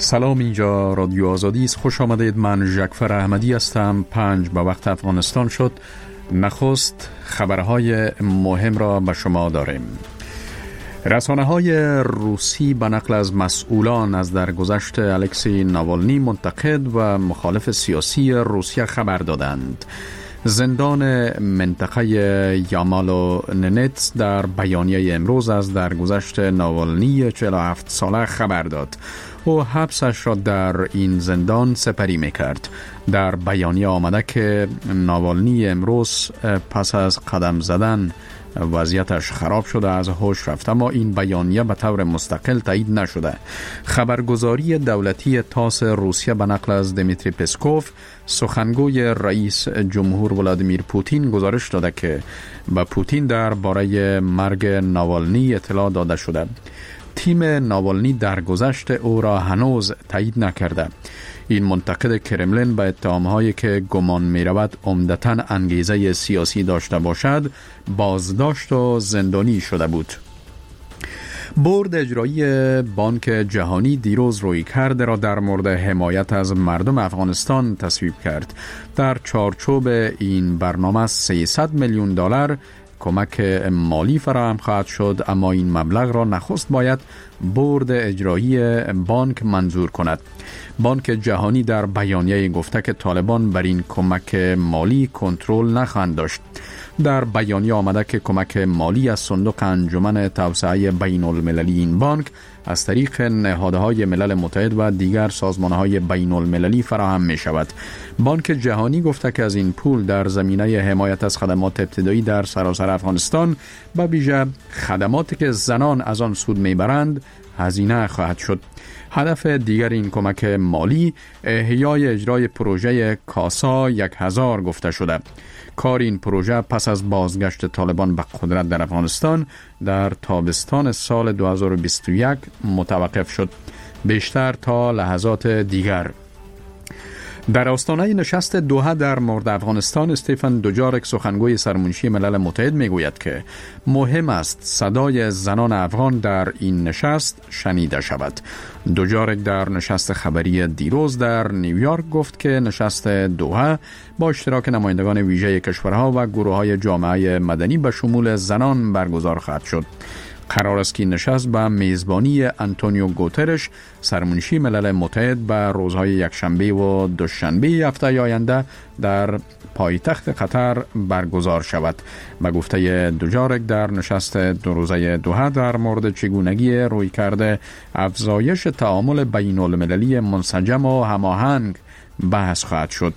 سلام، اینجا رادیو آزادی است. خوش آمدید. من ژکفر احمدی هستم. 5 به وقت افغانستان شد. نخست خبرهای مهم را به شما داریم. رسانه‌های روسی به نقل از مسئولان از درگذشت الکسی ناوالنی منتقد و مخالف سیاسی روسیه خبر دادند. زندان منطقه یامالو ننتس در بیانیه امروز از درگذشت ناوالنی 47 ساله خبر داد. او حبسش را در این زندان سپری میکرد. در بیانیه آمده که ناوالنی امروز پس از قدم زدن وضعیتش خراب شده از هوش رفت، اما این بیانیه به طور مستقل تایید نشده. خبرگزاری دولتی تاس روسیه به نقل از دمیتری پسکوف، سخنگوی رئیس جمهور ولادیمیر پوتین، گزارش داده که به پوتین درباره مرگ ناوالنی اطلاع داده شده. تیم ناوالنی درگذشت او را هنوز تایید نکرده. این منتقد کرملین به اتهام‌هایی که گمان می‌رود عمدتاً انگیزه سیاسی داشته باشد بازداشت و زندانی شده بود. بورد اجرایی بانک جهانی دیروز رویکرد را در مورد حمایت از مردم افغانستان تصویب کرد. در چارچوب این برنامه 300 میلیون دلار کمک مالی فراهم خواهد شد، اما این مبلغ را نخست باید بورد اجرایی بانک منظور کند. بانک جهانی در بیانیه گفته که طالبان بر این کمک مالی کنترل نخواهند داشت. در بیانیه آمده که کمک مالی از صندوق انجمن توسعه بین المللی این بانک از طریق نهادهای ملل متحد و دیگر سازمانهای بین المللی فراهم می شود. بانک جهانی گفته که از این پول در زمینه حمایت از خدمات ابتدایی در سراسر افغانستان به ویژه خدماتی که زنان از آن سود می برند هزینه خواهد شد. هدف دیگر این کمک مالی احیای اجرای پروژه کاسا 1000 گفته شده. کار این پروژه پس از بازگشت طالبان به قدرت در افغانستان در تابستان سال 2021 متوقف شد. بیشتر تا لحظات دیگر. در آستانه نشست دوحه در مورد افغانستان، استیفن دوجارک، سخنگوی سرمنشی ملل متحد، میگوید که مهم است صدای زنان افغان در این نشست شنیده شود. دوجارک در نشست خبری دیروز در نیویورک گفت که نشست دوحه با اشتراک نمایندگان ویژه کشورها و گروه‌های جامعه مدنی به شمول زنان برگزار خواهد شد. قرار است که نشست به میزبانی آنتونیو گوترش، سرمنشی ملل متحد، به روزهای یکشنبه و دوشنبه هفته آینده در پایتخت قطر برگزار شود. به گفته دوجارک، در نشست دو روزه دوحه در مورد چگونگی رویکرد افزایش تعامل بین المللی منسجم و هماهنگ بحث خواهد شد.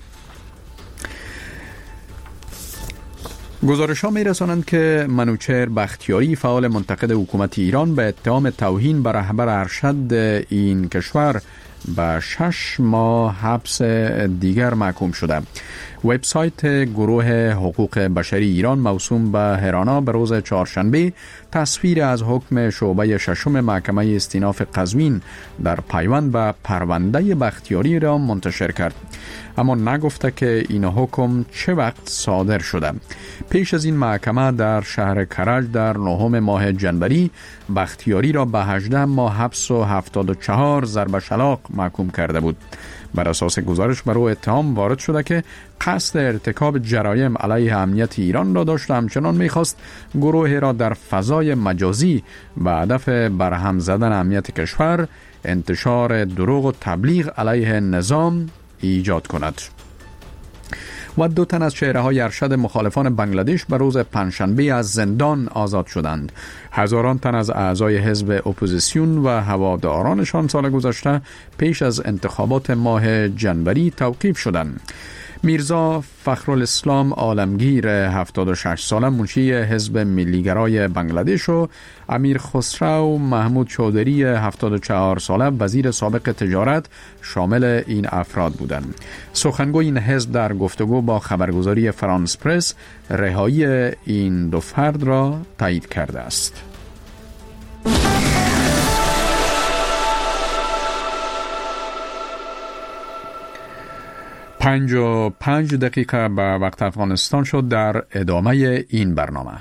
گزارش ها می رسانند که منوچهر بختیاری، فعال منتقد حکومت ایران، به اتهام توهین به رهبر ارشد این کشور به 6 ماه حبس دیگر محکوم شده. وبسایت گروه حقوق بشری ایران موسوم به هرانا به روز چهارشنبه تصویر از حکم شعبه ششم محکمه استیناف قزوین در پیوند به پرونده بختیاری را منتشر کرد، اما نگفته که این حکم چه وقت صادر شده. پیش از این محکمه در شهر کرج در 9 ماه جنوری بختیاری را به 18 ماه حبس و 74 ضرب شلاق محکوم کرده بود. بر اساس گزارش بر او اتهام وارد شده که قصد ارتکاب جرایم علیه امنیت ایران را داشت و همچنان می‌خواست گروه را در فضای مجازی به هدف برهم زدن امنیت کشور، انتشار دروغ و تبلیغ علیه نظام ایجاد کند. و 2 تن از چهره‌های ارشد مخالفان بنگلادش به روز پنجشنبه از زندان آزاد شدند. هزاران تن از اعضای حزب اپوزیسیون و هوادارانشان سال گذشته پیش از انتخابات ماه جنوری توقیف شدند. میرزا فخرالاسلام عالمگیر 76 ساله منشی حزب ملیگرای بنگلادش و امیر خسرو محمود چودری 74 ساله وزیر سابق تجارت شامل این افراد بودند. سخنگوی این حزب در گفتگو با خبرگزاری فرانس پرس رهایی این 2 فرد را تایید کرده است. 55 دقیقه به وقت افغانستان شد. در ادامه این برنامه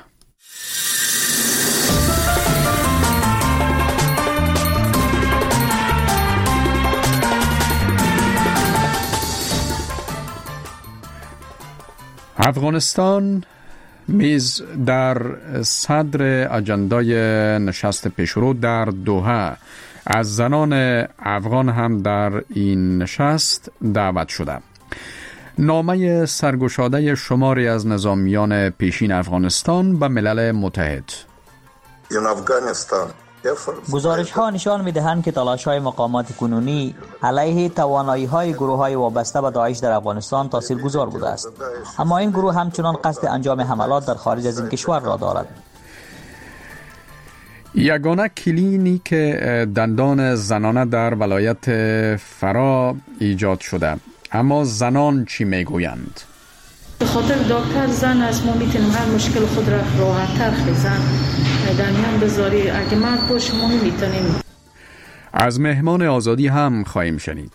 افغانستان میز در صدر اجندای نشست پیشرو در دوحه از زنان افغان هم در این نشست دعوت شده. نامه سرگشاده شماری از نظامیان پیشین افغانستان به ملل متحد. گزارش ها نشان می دهند که تلاش های مقامات کنونی علیه توانایی های گروه های وابسته به داعش در افغانستان تاثیرگذار بوده است، اما این گروه همچنان قصد انجام حملات در خارج از این کشور را دارد. یگانه کلینیک دندان زنانه در ولایت فرا ایجاد شده، اما زنان چی میگویند؟ به خاطر دکتر زن است، ما میتونیم هر مشکل خود را راحت‌تر خیزن در میان بذاری. اگه مرد باشه ما نمیتونیم. از مهمان آزادی هم خواهیم شنید.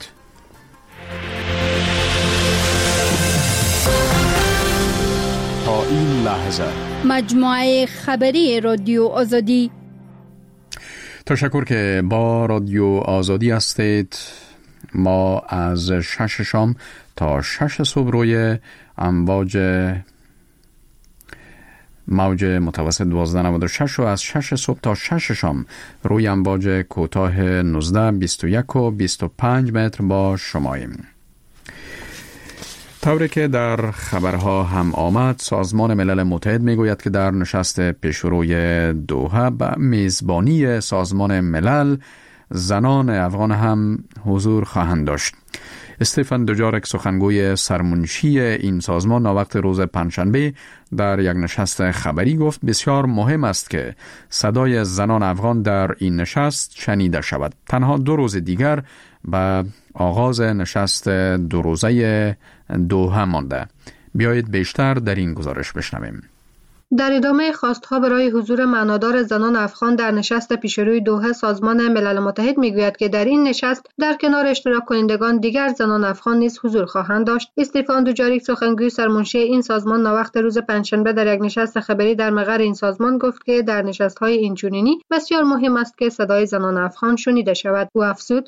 تا این لحظه مجموعه خبری رادیو آزادی. تشکر که با رادیو آزادی هستید. ما از 6 شام تا 6 صبح روی موج متوسط 1296 و از 6 صبح تا 6 شام روی امواج کوتاه 19 21 و 25 متر با شماییم. طوری که در خبرها هم آمد، سازمان ملل متحد میگوید که در نشست پیشروی دوحه به میزبانی سازمان ملل زنان افغان هم حضور خواهند داشت. استفان دوجارک سخنگوی سرمنشی این سازمان ناوقت روز پنجشنبه در یک نشست خبری گفت بسیار مهم است که صدای زنان افغان در این نشست شنیده شود. تنها 2 روز دیگر به آغاز نشست 2 روزه دوحه مانده. بیایید بیشتر در این گزارش بشنویم. در ادامه خواستها برای حضور معنادار زنان افغان در نشست پیشروی دوحه، سازمان ملل متحد میگوید که در این نشست در کنار اشتراک کنندگان دیگر زنان افغان نیز حضور خواهند داشت. استفان دوجاریک سخنگوی سرمنشی این سازمان ناوقت روز پنجشنبه در یک نشست خبری در مقر این سازمان گفت که در نشست‌های اینچنینی بسیار مهم است که صدای زنان افغان شنیده شود. او افزود: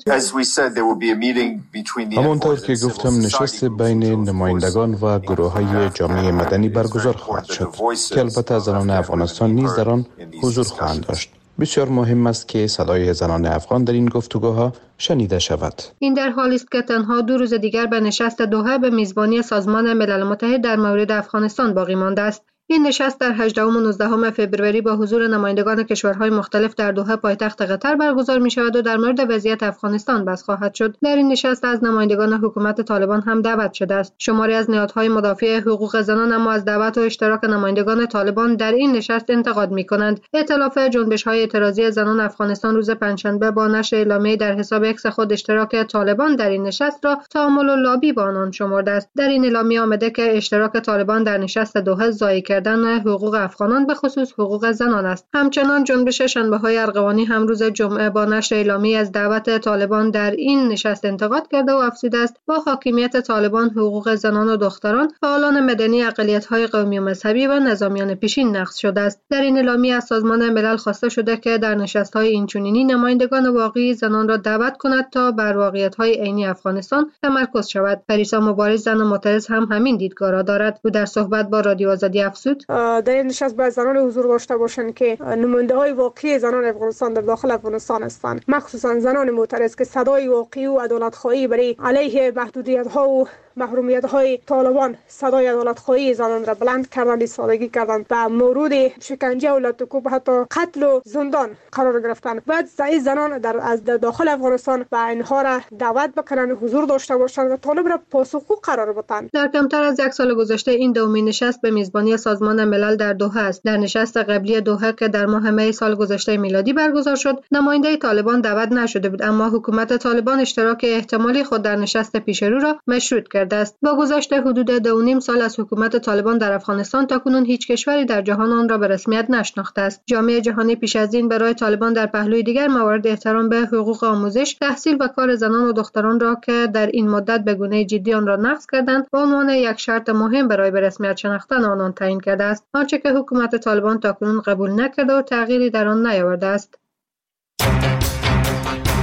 همانطور که گفتم، نشست بین نمایندگان و گروه‌های جامعه مدنی برگزار خواهد شد که البته زنان افغانستان نیز در آن حضور خواهند داشت. بسیار مهم است که صدای زنان افغان در این گفتگوها شنیده شود. این در حالی است که تنها 2 روز دیگر به نشست دوحه به میزبانی سازمان ملل متحد در مورد افغانستان باقی مانده است. این نشست در 18 و 19 فوریه با حضور نمایندگان کشورهای مختلف در دوحه پایتخت قطر برگزار می شود و در مورد وضعیت افغانستان بحث خواهد شد. در این نشست از نمایندگان حکومت طالبان هم دعوت شده است. شماری از نهادهای مدافع حقوق زنان اما از دعوت و اشتراک نمایندگان طالبان در این نشست انتقاد می کنند. ائتلاف جنبش‌های اعتراضی زنان افغانستان روز پنجشنبه با نشر اعلامیه در حساب اکس خود اشتراک طالبان در این نشست را تعامل و لابی با آنان شمرده است. در این اعلامیه آمده که اشتراک طالبان در نشست دوحه ضایع کردن حقوق افغانان به خصوص حقوق زنان است. همچنان جنبش شنبه‌های ارغوانی هم روز جمعه با نشر اعلامیه از دعوت طالبان در این نشست انتقاد کرده و افزوده است با حاکمیت طالبان حقوق زنان و دختران، فعالان مدنی، اقلیت‌های قومی و مذهبی و نظامیان پیشین نقض شده است. در این اعلامیه از سازمان ملل خواسته شده که در نشست‌های اینچنینی نمایندگان واقعی زنان را دعوت کند تا بر واقعیت‌های عینی افغانستان تمرکز شود. پریسا مبارز، زن معترض، هم همین دیدگاه را دارد. او در صحبت با رادیو آزادی افزود: در این نشست باید زنان حضور داشته باشند که نماینده‌های واقعی زنان افغانستان در داخل افغانستان هستند، مخصوصا زنان معترض که صدای واقعی و عدالت‌خواهی برای علیه محدودیت‌ها و محرومیت‌های طالبان، صدای عدالت‌خواهی زنان را بلند کردند، ایستادگی کردند و مورد شکنجه و لطکوب، حتی قتل و زندان قرار گرفتند. بعد زنان از داخل افغانستان و اینها را دعوت بکنند حضور داشته باشند و طالب را پاسخگو قرار بدهند. در کمتر از 1 سال گذشته این دومین نشست به میزبانی سازمان ملل در دوحه است. در نشست قبلی دوحه که در ماه می سال گذشته میلادی برگزار شد، نماینده طالبان دعوت نشده بود، اما حکومت طالبان اشتراک احتمالی خود در نشست پیشرو را مشروط کرده است. با گذشت حدود 2.5 سال از حکومت طالبان در افغانستان، تاکنون هیچ کشوری در جهان آن را به رسمیت نشناخته است. جامعه جهانی پیش از این برای طالبان در پهلوی دیگر موارد احترام به حقوق آموزش، تحصیل و کار زنان و دختران را که در این مدت به گونه جدی آن را نقض کردند، به عنوان یک شرط مهم برای به رسمیت شناختن آنان تعیین کرده است، آنچه که حکومت طالبان تاکنون قبول نکرده و تغییری در آن نیاورده است.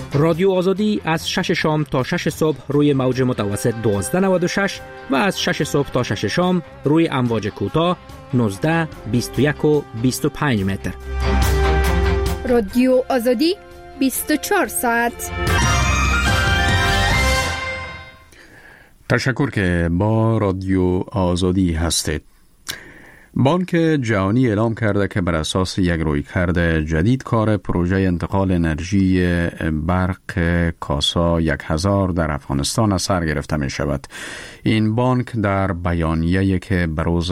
رادیو آزادی از 6 شام تا 6 صبح روی موج متوسط 1296 و از 6 صبح تا 6 شام روی امواج کوتاه 19، 21 و 25 متر. رادیو آزادی 24 ساعت. تشکر که با رادیو آزادی هستید. بانک جهانی اعلام کرده که بر اساس یک رویکرد جدید کار پروژه انتقال انرژی برق کاسا 1000 در افغانستان از سر گرفته می شود. این بانک در بیانیه‌ای که به روز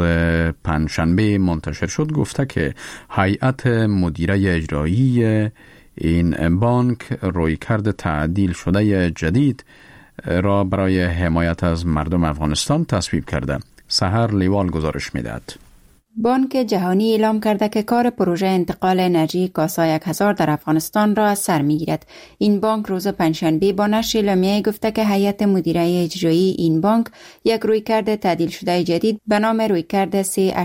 پنجشنبه منتشر شد گفته که هیئت مدیره اجرایی این بانک رویکرد تعدیل شده جدید را برای حمایت از مردم افغانستان تصویب کرده. سحر لیوال گزارش می‌دهد. بانک جهانی اعلام کرده که کار پروژه انتقال انرژی کاسا 1000 در افغانستان را از سر می‌گیرد. این بانک روز پنجشنبه با نشر اعلامیه گفته که هیئت مدیره اجرایی این بانک یک رویکرد تعدیل شده جدید به نام رویکرد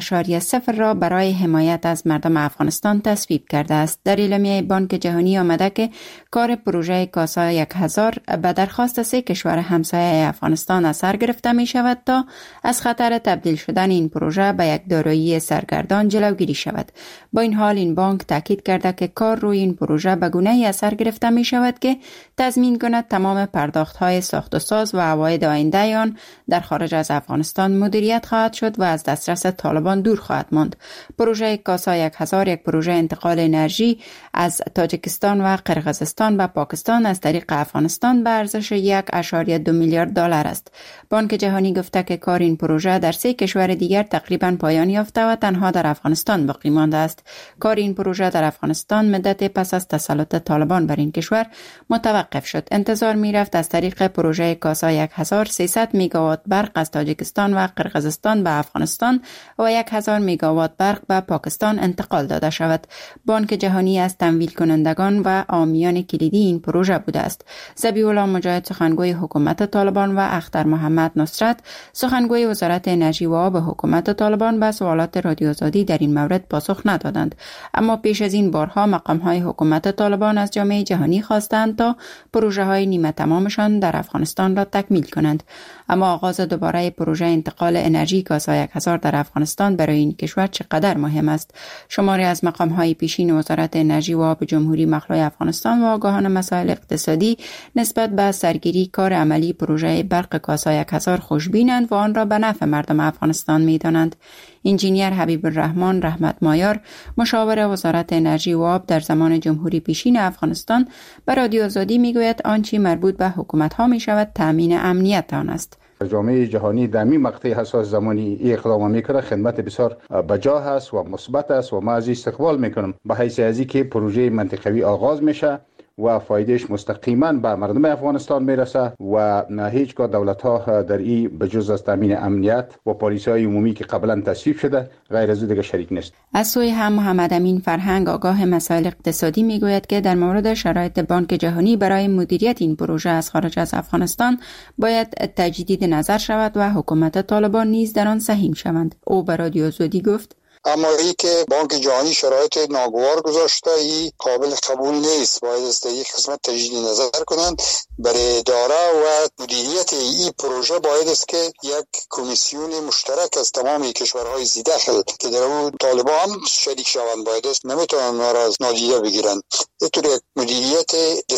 3.0 را برای حمایت از مردم افغانستان تصویب کرده است. در اعلامیه بانک جهانی آمده که کار پروژه کاسا 1000 به درخواست 3 کشور همسایه افغانستان از سر گرفته می شود تا از خطر تبدیل شدن این پروژه به یک دارایی سرگردان جلوگیری شود. با این حال این بانک تاکید کرده که کار روی این پروژه به گونه‌ای از سر گرفته می شود که تضمین کند تمام پرداخت‌های ساخت و ساز و عواید آینده آن در خارج از افغانستان مدیریت خواهد شد و از دسترس طالبان دور خواهد ماند. پروژه کاسا 1000 یک پروژه انتقال انرژی از تاجیکستان و قرقیزستان به پاکستان از طریق افغانستان به ارزش 1.2 میلیارد دلار است. بانک جهانی گفته که کار این پروژه در 3 کشور دیگر تقریباً پایان یافته و تنها در افغانستان باقی مانده است. کار این پروژه در افغانستان مدت پس از تسلط طالبان بر این کشور متوقف شد. انتظار می رفت از طریق پروژه کاسا 1000 300 میگاوات برق از تاجیکستان و قرقیزستان به افغانستان و 1000 میگاوات برق به پاکستان انتقال داده شود. بانک جهانی از تمویل کنندگان و عامیان کلیدی این پروژه بوده است. ذبیح الله مجاهد سخنگوی حکومت طالبان و اختر محمد نصرت سخنگوی وزارت انرژی و آب حکومت طالبان به سوالات رادیو آزادی در این مورد پاسخ ندادند. اما پیش از این بارها مقام‌های حکومت طالبان از جامعه جهانی خواستند تا پروژه‌های نیمه تمامشان در افغانستان را تکمیل کنند. اما آغاز دوباره پروژه انتقال انرژی کاسا 1000 در افغانستان برای این کشور چقدر مهم است. شماری از مقام‌های پیشین وزارت انرژی و آب جمهوری مخلوع افغانستان و آگاهان مسائل اقتصادی نسبت به سرگیری کار عملی پروژه برق کاسا 1000 خوشبینند و آن را به نفع مردم افغانستان می‌دانند. انجینیر حبیب الرحمن رحمت مایار مشاور وزارت انرژی و آب در زمان جمهوری پیشین افغانستان به رادیو آزادی میگوید آنچه مربوط به حکومت‌ها می‌شود تامین امنیت آن است. جامعه جهانی در این مقطع حساس زمانی اقدام میکنه خدمت بسیار بجا است و مثبت است و ما از استقبال میکنم به حیث ازی که پروژه منطقوی آغاز میشه و فایدهش مستقیما به مردم افغانستان میرسه و هیچگاه دولت‌ها در این بجز از تامین امنیت و پالیسی‌های عمومی که قبلا تصویب شده غیر از دیگه شریک نیست. از سوی هم محمد امین فرهنگ آگاه مسائل اقتصادی میگوید که در مورد شرایط بانک جهانی برای مدیریت این پروژه از خارج از افغانستان باید تجدید نظر شود و حکومت طالبان نیز در آن سهیم شوند. او به رادیو آزادی گفت اما ای که بانک جهانی شرایط ناگوار گذاشته ای قابل قبول نیست. باید از یک قسمت تجدید نظر کنند. برای اداره و مدیریت این پروژه باید است که یک کمیسیون مشترک از تمام کشورهای ذی‌دخل که در اون طالبان هم شریک شوند باید است. نمیتونن ما را از نادیده بگیرن. اینطور یک مدیریت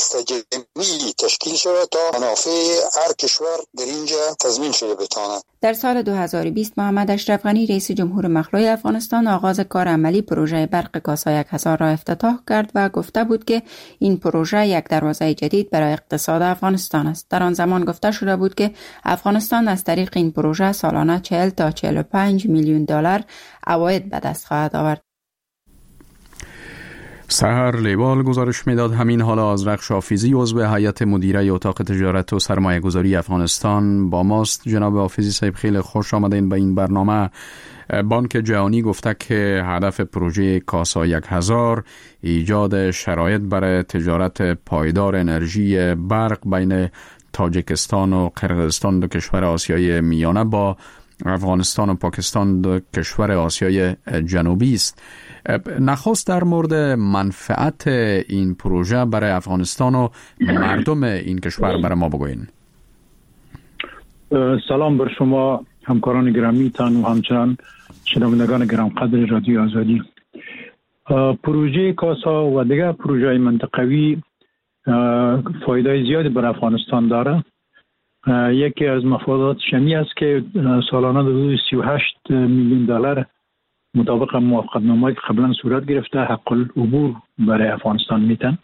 دستجمعی تشکیل شود تا منافع هر کشور در اینجا تضمین شده بتواند. در سال 2020 محمد اشرف غنی رئیس جمهور مخلوع افغانستان آغاز کار عملی پروژه برق کاسا 1000 را افتتاح کرد و گفته بود که این پروژه یک دروازه جدید برای اقتصاد افغانستان است. در آن زمان گفته شده بود که افغانستان از طریق این پروژه سالانه 40 تا 45 میلیون دلار عواید به دست خواهد آورد. سحر لیوال گزارش میداد. همین حالا از رخش حافظی عضو هیئت مدیره اتاق تجارت و سرمایه گذاری افغانستان با ماست. جناب حافظی صاحب خیلی خوش آمدین به این برنامه. بانک جهانی گفته که هدف پروژه کاسا 1000 ایجاد شرایط برای تجارت پایدار انرژی برق بین تاجیکستان و قرقیزستان، دو کشور آسیای میانه، با افغانستان و پاکستان دو کشور آسیای جنوبی است. نخست در مورد منفعت این پروژه برای افغانستان و مردم این کشور برای ما بگوین. سلام بر شما همکاران گرامی تان و همچنان شنوندگان گرانقدر رادیو آزادی. پروژه کاسا و دیگر پروژه منطقوی فایده زیادی بر افغانستان داره. یکی از مفادات شمی است که سالانه حدود 38 میلیون دلار مطابق موافقتنامه‌ای که قبلا صورت گرفته حق العبور برای افغانستان میتن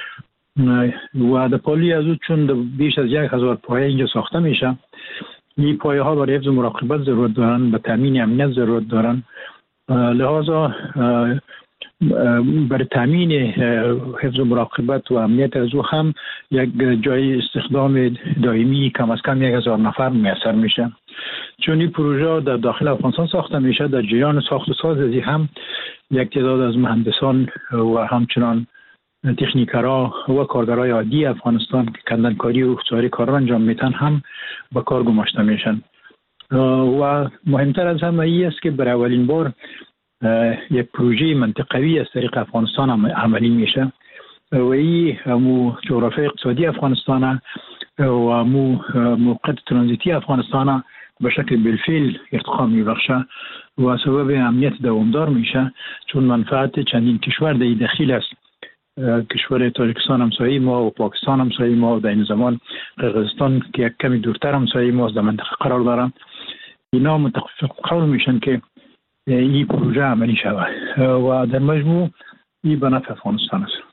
و در پالی از او چون بیش از 1000 پایه اینجا ساخته میشه. این پایه ها برای حفظ مراقبت ضرورت دارن، به تامین امنیت ضرورت دارن، لحاظا برای تامین حفظ مراقبت و امنیت از او هم یک جای استخدام دائمی کم از کم 1000 نفر میسر میشه. چون این پروژه در داخل افغانستان ساخته میشه، در جریان ساخت و ساز هم یک تعداد از مهندسان و همچنان تکنیکرها و کارگرای عادی افغانستان که کندنکاری و سایر کارا انجام میتن هم به کار گماشته میشن. و مهمتر از همه ای است که برای اولین بار یک پروژه منطقوی از طریق افغانستان عملی میشه و این جغرافیای اقتصادی افغانستان و موقعیت ترانزیتی افغانستان به شکل بالفعل ارتقا میبخشه و سبب امنیت دوامدار میشه، چون منفعت چندین کشور در داخل است. کشور تاجیکستان همسایه ما و پاکستان همسایه ما و در این زمان قرقیزستان که یک کمی دورتر همسایه ما در منطقه قرار دارن. اینا متفق قول میشن که این پروژه عملی شود و در مجموع این به نفع افغانستان است.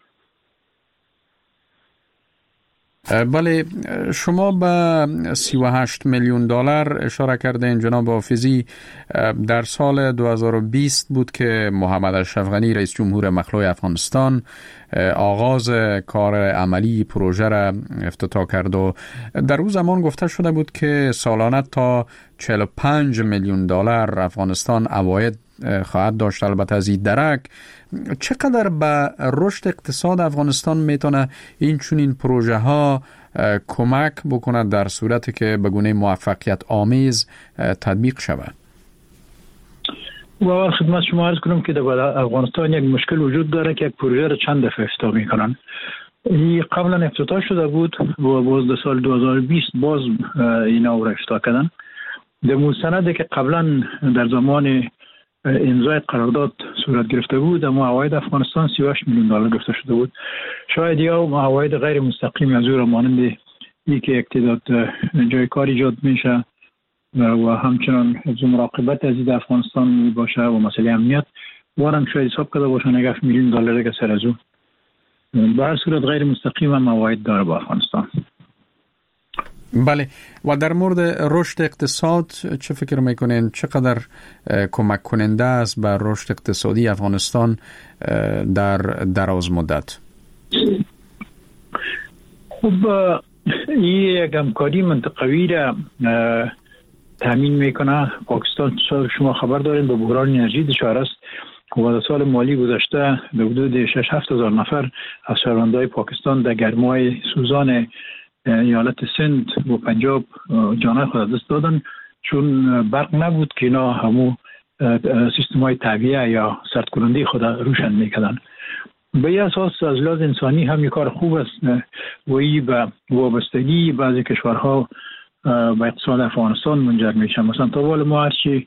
بله، شما به 38 میلیون دلار اشاره کردین جناب حافظی. در سال 2020 بود که محمد اشرف غنی رئیس جمهور مخلوع افغانستان آغاز کار عملی پروژه را افتتاح کرد و در اون زمان گفته شده بود که سالانه تا 45 میلیون دلار افغانستان عواید خواهد داشت. البته از این درک چقدر به رشد اقتصاد افغانستان میتونه این چنین پروژه ها کمک بکنه در صورتی که به گونه موفقیت آمیز تطبیق شود؟ و خدمت شما عرض کنم که در افغانستان یک مشکل وجود داره که یک پروژه را چند دفعه افتتاح میکنن. این قبلا افتتاح شده بود و باز در سال 2020 باز اینا را افتتاح کردن. در مستندی که قبلا در زمان امضای قرارداد صورت گرفته بود، اما عواید افغانستان 38 میلیون دلار گفته شده بود. شاید یا عواید غیر مستقیم از او را مانند این که یک تعداد جای کار ایجاد میشه و همچنان حفظ مراقبت از این افغانستان می باشه و مسئله امنیت وارم شاید حساب کرده باشن 7 میلیون دلار که سر از او. به هر صورت غیر مستقیم هم عواید داره با افغانستان. بله، و در مورد رشد اقتصاد چه فکر میکنین؟ چقدر کمک کننده است بر رشد اقتصادی افغانستان در دراز مدت؟ خب این یک همکاری منطقوی را تامین میکنه. پاکستان شما خبر دارین به بحران انرژی دچار است و در سال مالی گذشته در حدود 6-7 هزار نفر از شهروندان پاکستان در گرمای سوزان ایالت سند و پنجاب جان خود دست دادن، چون برق نبود که اینا همو سیستم های تعبیه یا سرد کننده خود روشن میکردن. به این اساس از لحاظ انسانی هم یک کار خوب است و این به وابستگی بعضی کشورها به اقتصاد افغانستان منجر میشه. مثلا تا حال ما هرچی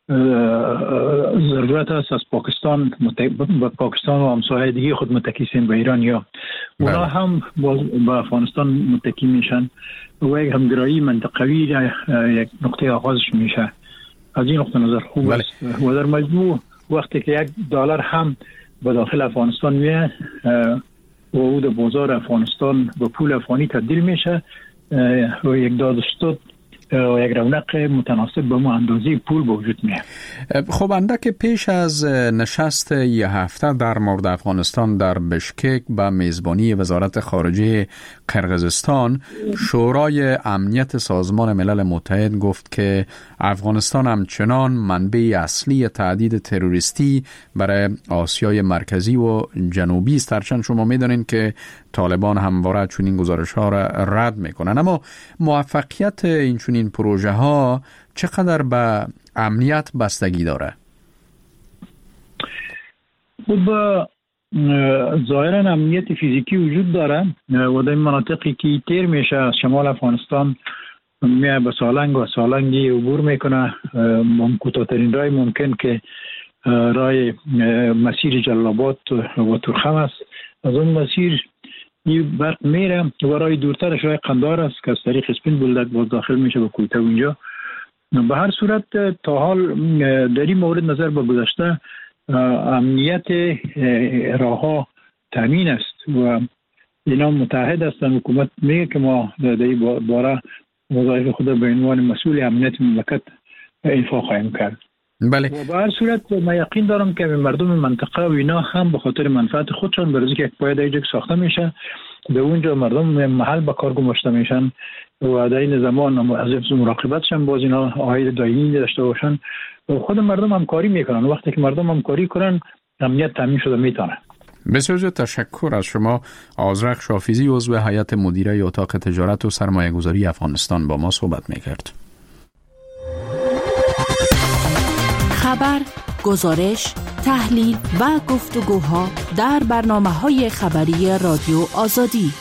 ضرورت است از پاکستان با پاکستان و همسایه دیگه خود متکی به ایران یا اونا هم با افغانستان متکی میشن و یک همگرایی منطقوی یک نقطه آغازش میشه. از این نقطه نظر خوب است و در مجموع وقتی که $1 هم به داخل افغانستان میه و او در بازار افغانستان به پول افغانی تبدیل میشه و یک دادستود و یک رونق متناسب به ما اندازه پول به وجود میاد. خب اندک پیش از نشست یه هفته در مورد افغانستان در بشکک با میزبانی وزارت خارجه قرقیزستان، شورای امنیت سازمان ملل متحد گفت که افغانستان همچنان منبع اصلی تهدید تروریستی برای آسیای مرکزی و جنوبی است. هرچند شما می‌دانید که طالبان همواره چنین گزارش‌ها را رد می‌کنند، اما موفقیت این چنین پروژه‌ها چقدر به امنیت بستگی داره؟ ظاهرا امنیت فیزیکی وجود داره و در مناطقی که تیر میشه از شمال افغانستان میاد به سالنگ و سالنگی عبور میکنه، کوتاه‌ترین راه ممکن که راه مسیر جلال‌آباد و تورخم است. از اون مسیر این برق میره و راه دورترش راه قندهار است که از طریق اسپین بولدک باز داخل میشه به کویته اونجا. به هر صورت تا حال در این مورد نظر به گذشته امنیت راه‌ها تامین است و اینا متحد هستند. حکومت میگه که ما در این باره وظایف خود به عنوان مسئول امنیت مملکت ایفا خواهیم کرد. بله. و به هر صورت من یقین دارم که مردم منطقه و اینا هم به خاطر منفعت خودشان برای اینکه یک پایه اینجا ساخته میشه به اونجا مردم محل به کار گماشته میشن و در این زمان از حفظ مراقبتش هم باز اینا عاید دائمی داشته باشن و خود مردم همکاری میکنن. وقتی که مردم همکاری کنن امنیت تامین شده میتونه. بسیار تشکر از شما. آذرخ شافیزی عضو هیئت مدیره اتاق تجارت و سرمایه‌گذاری افغانستان با ما صحبت میکرد. خبر، گزارش، تحلیل و گفتگوها در برنامه‌های خبری رادیو آزادی.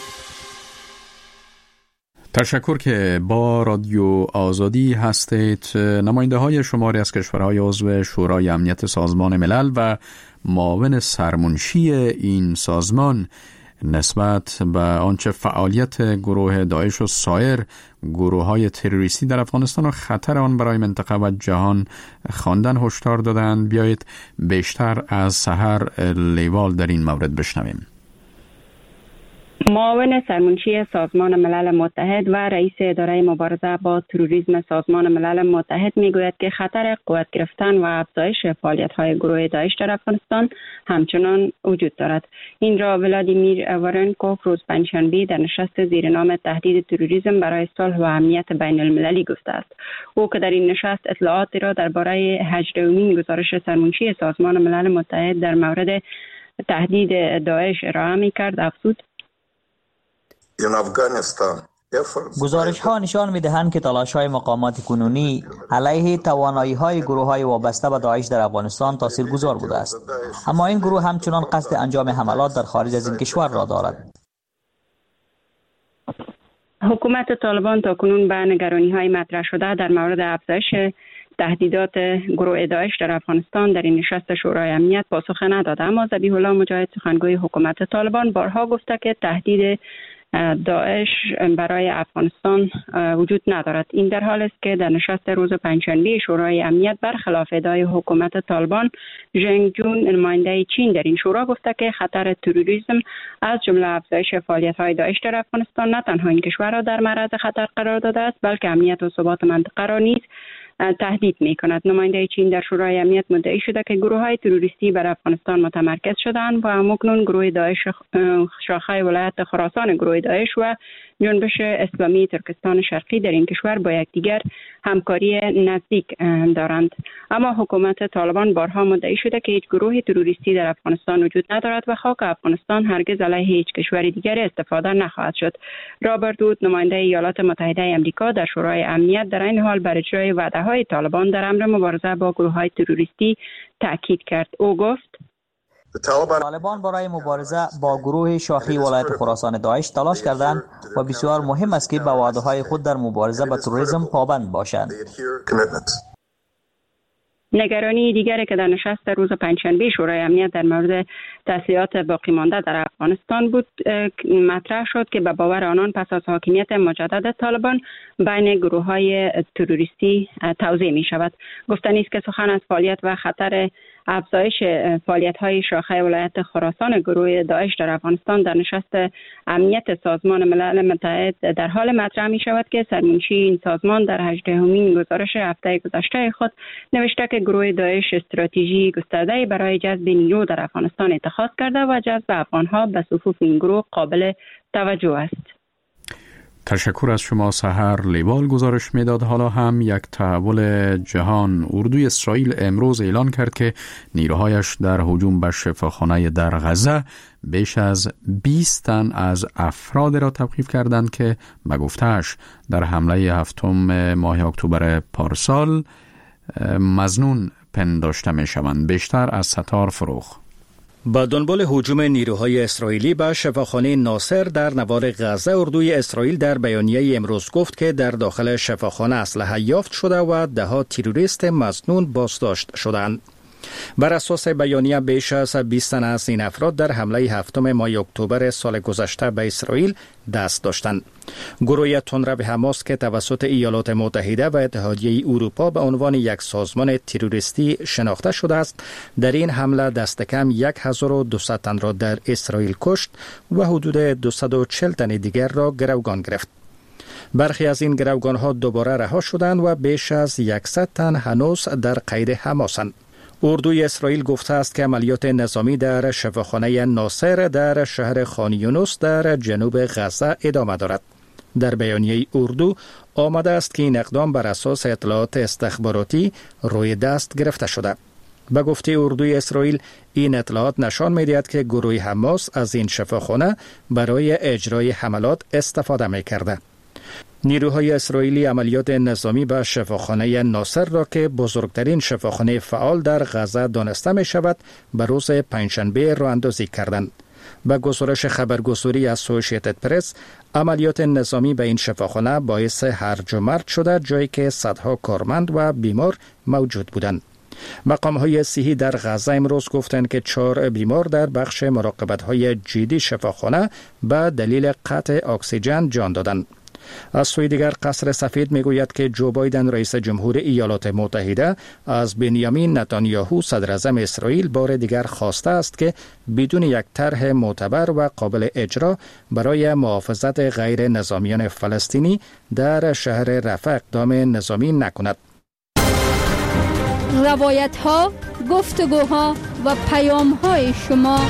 تشکر که با رادیو آزادی هستید. نماینده های شماری از کشورهای عضو شورای امنیت سازمان ملل و معاون سرمنشی این سازمان نسبت به آنچه فعالیت گروه داعش و سایر گروه‌های تروریستی در افغانستان و خطر آن برای منطقه و جهان خواندن هشدار دادند. بیایید بیشتر از سحر لیوال در این مورد بشنویم. معاون سرمنشی سازمان ملل متحد و رئیس اداره مبارزه با تروریسم سازمان ملل متحد میگوید که خطر قوت گرفتن و افزایش فعالیت‌های گروه داعش در افغانستان همچنان وجود دارد. این را ولادیمیر وارنکوف روز پنجشنبه در نشست زیر نام تهدید تروریسم برای صلح و امنیت بین المللی گفته است. او که در این نشست اطلاعاتی را درباره 18مین گزارش سرمنشی سازمان ملل متحد در مورد تهدید داعش ارائه می‌کرد افزود: گزارش ها نشان می دهند که تلاش های مقامات کنونی علیه توانایی های گروه های وابسته به داعش در افغانستان تاثیرگذار بوده است، اما این گروه همچنان قصد انجام حملات در خارج از این کشور را دارد. حکومت طالبان تاکنون به نگرانی های مطرح شده در مورد افزایش تهدیدات گروه داعش در افغانستان در این نشست شورای امنیت پاسخ نداده، اما ذبیح الله مجاهد سخنگوی حکومت طالبان بارها گفته که تهدید داعش برای افغانستان وجود ندارد. این در حالی است که در نشست روز پنجشنبه شورای امنیت برخلاف ادعای حکومت طالبان، ژنگ جون نماینده چین در این شورا گفته که خطر تروریسم از جمله افزایش فعالیت‌های داعش در افغانستان نه تنها این کشور را در معرض خطر قرار داده است بلکه امنیت و ثبات منطقه را نیز تهدید می‌کند. نماینده چین در شورای امنیت مدعی شده که گروه‌های تروریستی بر افغانستان متمرکز شده‌اند و همکنون گروه داعش شاخه ولایت خراسان گروه داعش و جنبش اسلامی ترکستان شرقی در این کشور با یکدیگر همکاری نزدیک دارند. اما حکومت طالبان بارها مدعی شده که هیچ گروه تروریستی در افغانستان وجود ندارد و خاک افغانستان هرگز علیه هیچ کشور دیگر استفاده نخواهد شد. رابرت وود نماینده ایالات متحده آمریکا در شورای امنیت در این حال بر اجرای وعده‌های طالبان در امر مبارزه با گروه‌های تروریستی تاکید کرد. او گفت: طالبان برای مبارزه با گروه شاخی ولایت خراسان داعش تلاش کردند و بسیار مهم است که به وعده‌های خود در مبارزه با تروریسم پابند باشند. نگرانی دیگری که در نشست روز پنجشنبه شورای امنیت در مورد تسلیحات باقی مانده در افغانستان بود مطرح شد که به باور آنان پس از حاکمیت مجدد طالبان بین گروه‌های تروریستی توزیع می شود. گفتنی است که سخن از فعالیت و خطر افزایش فعالیت‌های شاخه ولایت خراسان گروه داعش در افغانستان در نشست امنیت سازمان ملل متحد در حال مطرح می شود که سرمنشی این سازمان در 18مین گزارش هفته گذشته خود نوشته که گروه داعش استراتژی گسترده برای جذب نیرو در افغانستان اتخاذ کرده و جذب افغان‌ها به صفوف این گروه قابل توجه است. تشکر از شما سحر لیوال. گزارش میداد حالا هم یک تحول جهان. اردوی اسرائیل امروز اعلان کرد که نیروهایش در هجوم به شفاخانه در غزه بیش از 20 تن از افراد را توقیف کردند که به گفته‌اش در حمله هفتم ماه اکتبر پارسال مظنون پنداشته می شوند. بیشتر از ستار فروخ. با دنبال هجوم نیروهای اسرائیلی به شفاخانه ناصر در نوار غزه، اردوی اسرائیل در بیانیه امروز گفت که در داخل شفاخانه اسلحه یافت شده و ده‌ها تروریست مظنون بازداشت شدند. بر اساس بیانیه بیش از 20 تن از این افراد در حمله هفتم ماه اکتبر سال گذشته به اسرائیل دست داشتند. گروه تندرو حماس که توسط ایالات متحده و اتحادیه اروپا به عنوان یک سازمان تروریستی شناخته شده است، در این حمله دست کم 1200 تن را در اسرائیل کشت و حدود 240 تن دیگر را گروگان گرفت. برخی از این گروگان‌ها دوباره رها شدند و بیش از 100 تن هنوز در قید حماسند. اردوی اسرائیل گفته است که عملیات نظامی در شفاخانه ناصر در شهر خان یونس در جنوب غزه ادامه دارد. در بیانیه اردو آمده است که این اقدام بر اساس اطلاعات استخباراتی روی دست گرفته شده. به گفته اردوی اسرائیل، این اطلاعات نشان می‌دهد که گروه حماس از این شفاخانه برای اجرای حملات استفاده می‌کرده. نیروهای اسرائیلی عملیات نظامی به شفاخانه ناصر را که بزرگترین شفاخانه فعال در غزه دانسته می شود به روز پنجشنبه راه اندازی کردند. به گزارش خبرگزاری اسوسییتد پرس، عملیات نظامی به این شفاخانه باعث هرج و مرج شده، جایی که صدها کارمند و بیمار موجود بودند. مقام‌های صحی در غزه امروز گفتند که 4 بیمار در بخش مراقبت‌های جدی شفاخانه به دلیل قطع اکسیژن جان دادند. از سوی دیگر قصر سفید میگوید که جو بایدن رئیس جمهور ایالات متحده از بنیامین نتانیاهو صدر اعظم اسرائیل بار دیگر خواسته است که بدون یک طرح معتبر و قابل اجرا برای محافظت غیر نظامیان فلسطینی در شهر رفح اقدام نظامی نکند. روایت‌ها، گفتگوها و پیام‌های شما.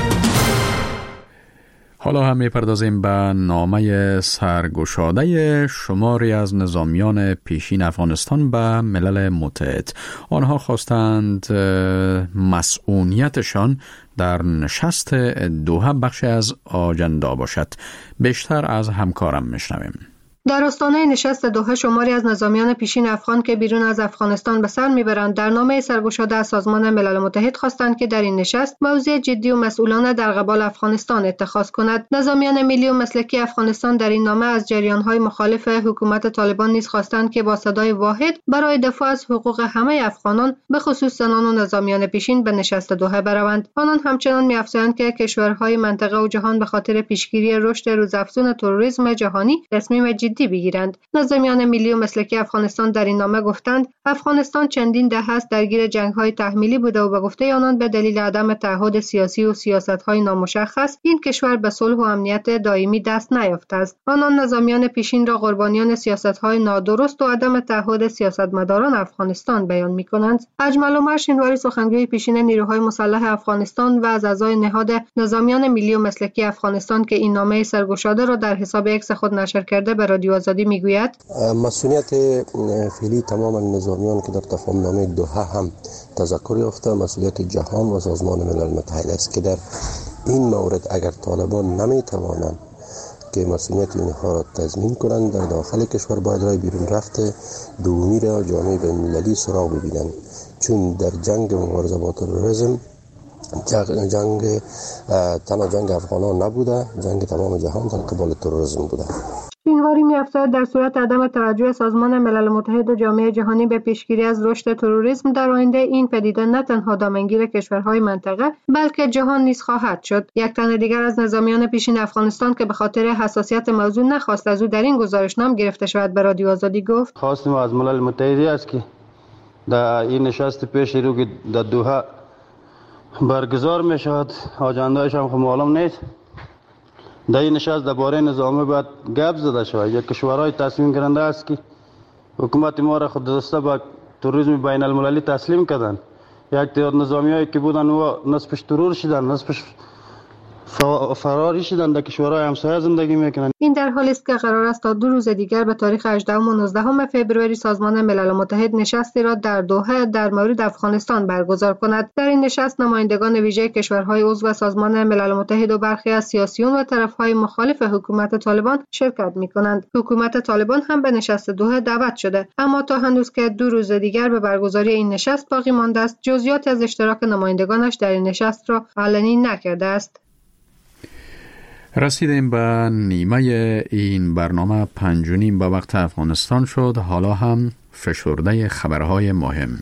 حالا هم می‌پردازیم به نامه سرگشاده شماری از نظامیان پیشین افغانستان به ملل متحد. آنها خواستند مسئولیتشان در نشست دوحه بخش از آجندا باشد. بیشتر از همکارم میشنویم. در آستانه نشست دوحه شماری از نظامیان پیشین افغان که بیرون از افغانستان به سر میبرند در نامه سرگشاده از سازمان ملل متحد خواستند که در این نشست موضع جدی و مسئولانه در قبال افغانستان اتخاذ کند. نظامیان ملی و مسلکی افغانستان در این نامه از جریان‌های مخالف حکومت طالبان نیز خواستند که با صدای واحد برای دفاع از حقوق همه افغانان به خصوص زنان و نظامیان پیشین به نشست دوحه بروند. آنان همچنان می‌افزایند که کشورهای منطقه و جهان به خاطر پیشگیری رشد روزافزون تروریسم جهانی تصمیم جدی بگیرند. نظامیان ملی و مسلکی افغانستان در این نامه گفتند افغانستان چندین دهه است درگیر جنگ‌های تحمیلی بوده و به گفته آنان به دلیل عدم تعهد سیاسی و سیاست‌های نامشخص این کشور به صلح و امنیت دائمی دست نیافته است. آنان نظامیان پیشین را قربانیان سیاست‌های نادرست و عدم تعهد سیاستمداران افغانستان بیان می‌کنند. اجمل عمر شینواری سخنگوی پیشین نیروهای مسلح افغانستان و از اعضای نهاد نظامیان ملی و مسلکی افغانستان که این نامه سرگشاده را در حساب ایکس خود نشر کرده به رادیو آزادی میگوید مسئولیت فعلی تمام نظامیان که در تفاهم نامه دوحه هم تذکر یافته مسئولیت جهان و سازمان ملل متحد است که در این مورد اگر طالبان نمیتوانند که مسئولیت اینها را تضمین کنند در داخل کشور باید راه بیرون رفته دومی را جامعه بین‌المللی سراغ ببینند، چون در جنگ مبارزه با تروریسم تنها جنگ افغانان نبوده، جنگ تمام جهان در قبال تروریسم بوده. شینواری می‌افزاید در صورت عدم توجه سازمان ملل متحد و جامعه جهانی به پیشگیری از رشد تروریسم در آینده این پدیده نه تنها دامنگیر کشورهای منطقه بلکه جهان نیز خواهد شد. یک تن دیگر از نظامیان پیشین افغانستان که به خاطر حساسیت موضوع نخواست از او در این گزارش نام گرفته شود به رادیو آزادی گفت خواستیم از ملل متحد است که در این نشست پیش رو که در دوحه برگزار می شود آجنده‌اش هم معلوم نیست. در این نشست درباره نظامی باید گپ زده شود. یک کشورهای تصمیم گیرنده است که حکومت ما را خود دسته به تروریسم بین المللی تسلیم کردند. یک تعداد نظامیایی که بودن و نصفش ترور شدن، نصفش فراری شدن، در کشورهای همسایه زندگی میکنن. این در حالی است که قرار است تا 2 روز دیگر به تاریخ 18 و 19 فوریه سازمان ملل متحد نشستی را در دوحه در مورد افغانستان برگزار کند. در این نشست نمایندگان ویژه کشورهای عضو سازمان ملل متحد و برخی از سیاسیون و طرفهای مخالف حکومت طالبان شرکت می‌کنند. حکومت طالبان هم به نشست دوحه دعوت شده، اما تا هنوز که 2 روز دیگر به برگزاری این نشست باقی مانده است، جزئیات از اشتراک نمایندگانش در این نشست را علنی نکرده است. رسیدیم به نیمه این برنامه 5:30 به وقت افغانستان شد. حالا هم فشرده خبرهای مهم.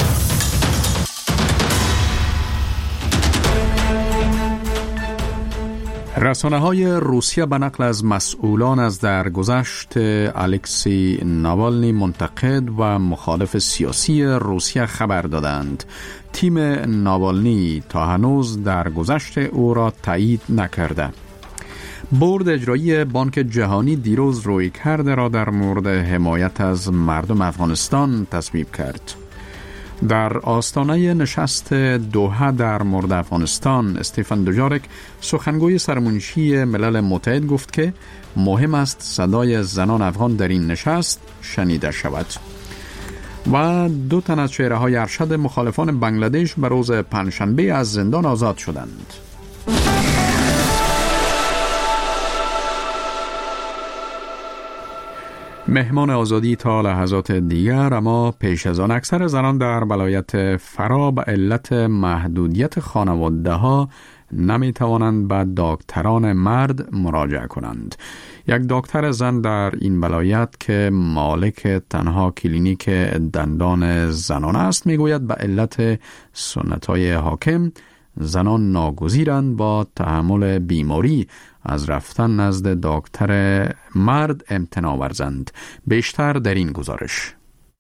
رسانه‌های روسیه به نقل از مسئولان از درگذشت الکسی ناوالنی منتقد و مخالف سیاسی روسیه خبر دادند. تیم ناوالنی تا هنوز درگذشت او را تایید نکرده. بورد اجرایی بانک جهانی دیروز رویکرد را در مورد حمایت از مردم افغانستان تصویب کرد. در آستانه نشست دوحه در مورد افغانستان، استیفن دوجارک سخنگوی سرمنشی ملل متحد گفت که مهم است صدای زنان افغان در این نشست شنیده شود. و 2 تن از چهره‌های ارشد مخالفان بنگلادش به روز پنجشنبه از زندان آزاد شدند. مهمان آزادی تا لحظات دیگر، اما پیش از آن اکثر زنان در ولایت فرا به علت محدودیت خانواده ها نمی توانند به دکتران مرد مراجعه کنند. یک دکتر زن در این ولایت که مالک تنها کلینیک دندان زنان است میگوید به علت سنت‌های حاکم زنان ناگزیرند با تحمل بیماری از رفتن نزد دکتر مرد امتناع ورزند. بیشتر در این گزارش.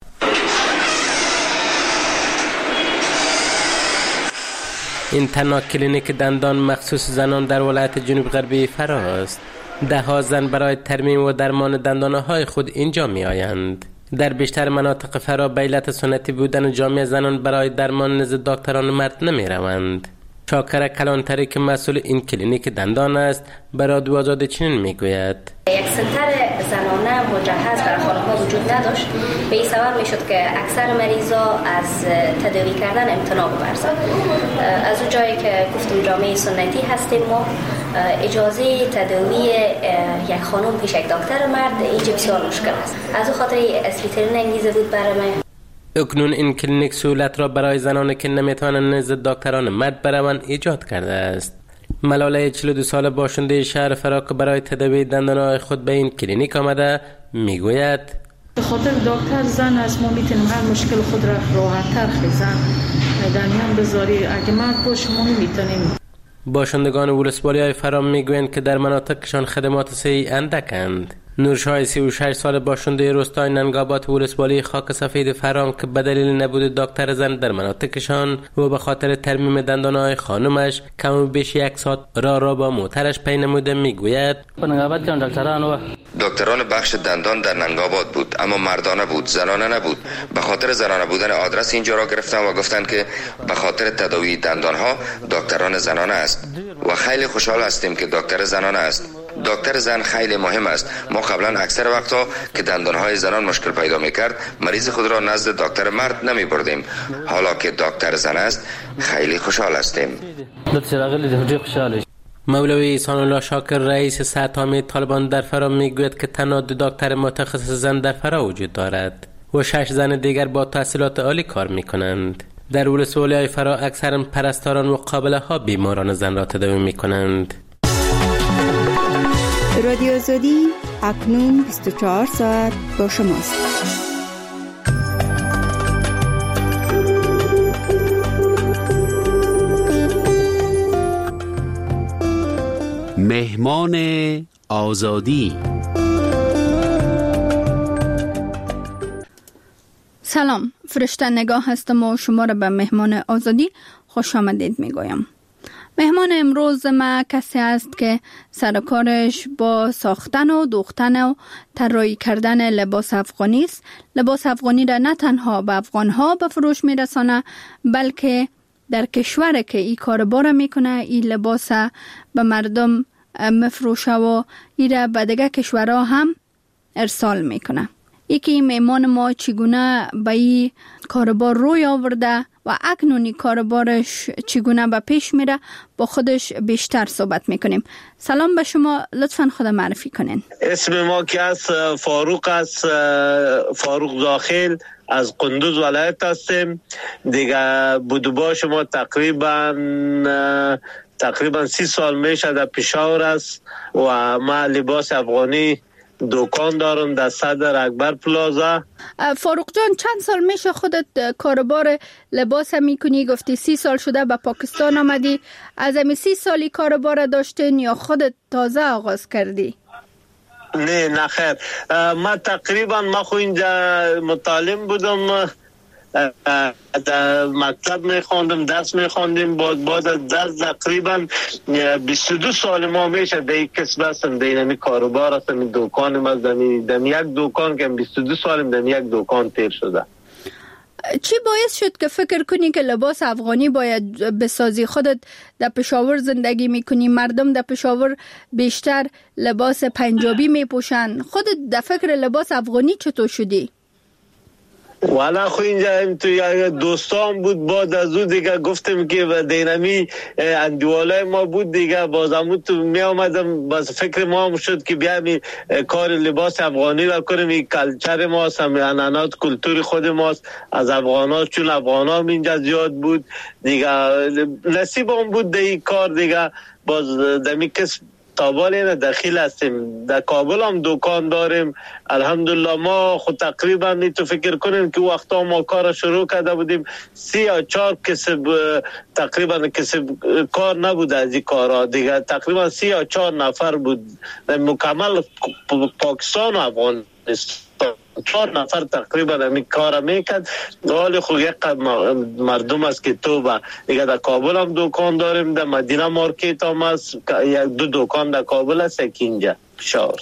این تنها کلینیک دندان مخصوص زنان در ولایت جنوب غربی فرا است. 10 زن برای ترمیم و درمان دندانهای خود اینجا می آیند. در بیشتر مناطق فرا به علت سنتی بودن جامعه زنان برای درمان نزد دکتران مرد نمی روند. شاکر کلانتری که مسئول این کلینیک دندان است به رادیو آزادی چنین میگوید: یک سنتر زنانه مجهز برای خانم‌ها وجود نداشت. به این سبب میشد که اکثر مریضا از تداوی کردن امتناع بورزند. از اون جایی که گفتم جامعه سنتی هستیم ما، اجازه تداوی یک خانم پیش یک دکتر مرد اینجا بسیار مشکل است. از اون خاطر اصلی ترین انگیزه بود برای من. اکنون این کلینیک سهولت را برای زنانی که نمیتوانند نزد دکتران مرد بروند ایجاد کرده است. ملاله 42 ساله باشنده شهر فرا که برای تداوی دندانهای خود به این کلینیک آمده میگوید: به خاطر دکتر زن از ما میتونیم هر مشکل خود را راحت‌تر خیزن در میان بذاری. اگه مرد باشه ما نمیتونیم. باشندگان ولسوالی های فرا میگویند که در مناطقشان خدمات صحی اندکند. نورشاه 36 سال باشنده روستای ننگابات ولسوالی خاک سفید فرام که به دلیل نبود دکتر زن در مناطقشان و به خاطر ترمیم دندانهای خانمش کم و بیش 1 ساعت را با موترش پی نموده میگوید: دکتران بخش دندان در ننگابات بود، اما مردانه بود، زنانه نبود. به خاطر زنانه بودن آدرس اینجا را گرفتن و گفتن که به خاطر تداوی دندانها دکتران زنانه است و خیلی خوشحال هستیم که دکتر زنانه است. دکتر زن خیلی مهم است. ما قبلا اکثر وقتا که دندانهای زنان مشکل پیدا میکرد مریض خود را نزد دکتر مرد نمی بردیم. حالا که دکتر زن است خیلی خوشحال هستیم. مولوی احسان الله شاکر رئیس سطحی طالبان در فرا میگوید که تنها 2 دکتر متخصص زن در فرا وجود دارد و 6 زن دیگر با تحصیلات عالی کار میکنند. در ولسوالی فرا اکثر پرستاران و قابله ها بیماران زن را تداوی میکنند. رادیو آزادی اکنون 24 ساعت با شماست. مهمان آزادی. سلام، فرشته نگاه هستم و شما را به مهمان آزادی خوش آمدید میگویم. مهمان امروز ما کسی است که سرکارش با ساختن و دوختن و طراحی کردن لباس افغانی است. لباس افغانی را نه تنها به افغانها به فروش میرسانه، بلکه در کشور که این کار باره میکنه این لباس به مردم مفروشه و ایره به دیگه کشورها هم ارسال میکنه. یکی میمان ما چگونه به این کاربار روی آورده و اکنونی کاربارش چگونه به پیش میره با خودش بیشتر صحبت میکنیم. سلام به شما، لطفاً خود معرفی کنین. اسم ما که از فاروق است، فاروق داخل از قندوز ولایت هستیم دیگه. بودوبا شما تقریبا 30 سال میشه در پشاور است و ما لباس افغانی دکان دارم در صدر اکبر پلازا. فاروق جان، چند سال میشه خودت کاربار لباس میکنی؟ گفتی 30 سال شده به پاکستان آمدی. از امی 30 سالی کاربار داشتین یا خودت تازه آغاز کردی؟ نه خیر، ما تقریبا خو اینجا متعلم بودم، در مکتب میخوندم، درس میخوندیم. بعد از درس تقریبا 22 سال ما میشه در یک کسب هستم، در این کاروبار هستم. این دکانم از در یک دکان که 22 سالم در یک دکان تیر شده. چی باعث شد که فکر کنی که لباس افغانی باید بسازی؟ خودت در پشاور زندگی میکنی، مردم در پشاور بیشتر لباس پنجابی میپوشن، خودت در فکر لباس افغانی چطور شدی؟ والا خو اینجا تو یک دوستان بود، بعد از او دیگه گفتم که دینمی اندوالای ما بود دیگه، بازمون تو می آمدم، باز فکر ما هم شد که بیایم کار لباس افغانی را کنیم. این کلچر ماست، هم انانات کلتور خود ماست از افغانات، چون افغانا هم اینجا زیاد بود دیگه. نصیب هم بود در این کار دیگه. باز دمی کس تابال اینه داخل هستیم. در کابل هم دکان داریم الحمدلله. ما خود تقریبا تو فکر کنیم که وقتا ما کار شروع کرده بودیم 3 یا 4 کسب تقریبا کسب کار نبود از این کارا دیگه. تقریبا 3 یا 4 نفر بود مکمل پاکستان و افغانستان. 4 نفر تقریبا همین کار میکرد. حال خود یک مردم است که تو با دیگه در کابل هم دکان داریم، در مدینه مارکت هم است، 2 دکان در کابل است، یکی اینجا پشاور.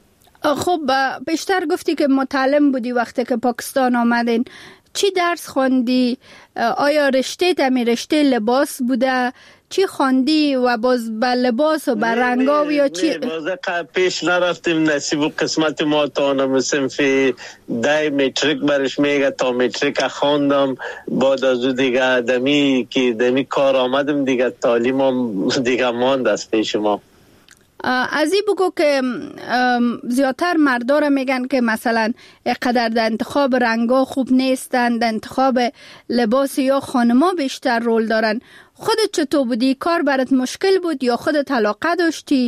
خب بیشتر گفتی که متعلم بودی وقتی که پاکستان آمدین. چی درس خوندی؟ آیا رشته تمی رشته لباس بوده؟ چی خواندی و باز به لباس و به رنگا یا چی؟ باز پیش نرفتیم، نصیب و قسمت ما تا نمسیم فی 10 متریک برش میگه، تا متریک خواندم. بعد از او دیگه دمی کار آمدم دیگه، تعلیمم دیگه ماند از پیش ما. از این بگو که زیادتر مردارا میگن که مثلا اقدر در انتخاب رنگا خوب نیستن، در انتخاب لباس یا خانما بیشتر رول دارن. خودت چطور بودی؟ کار برات مشکل بود یا خودت علاقه داشتی؟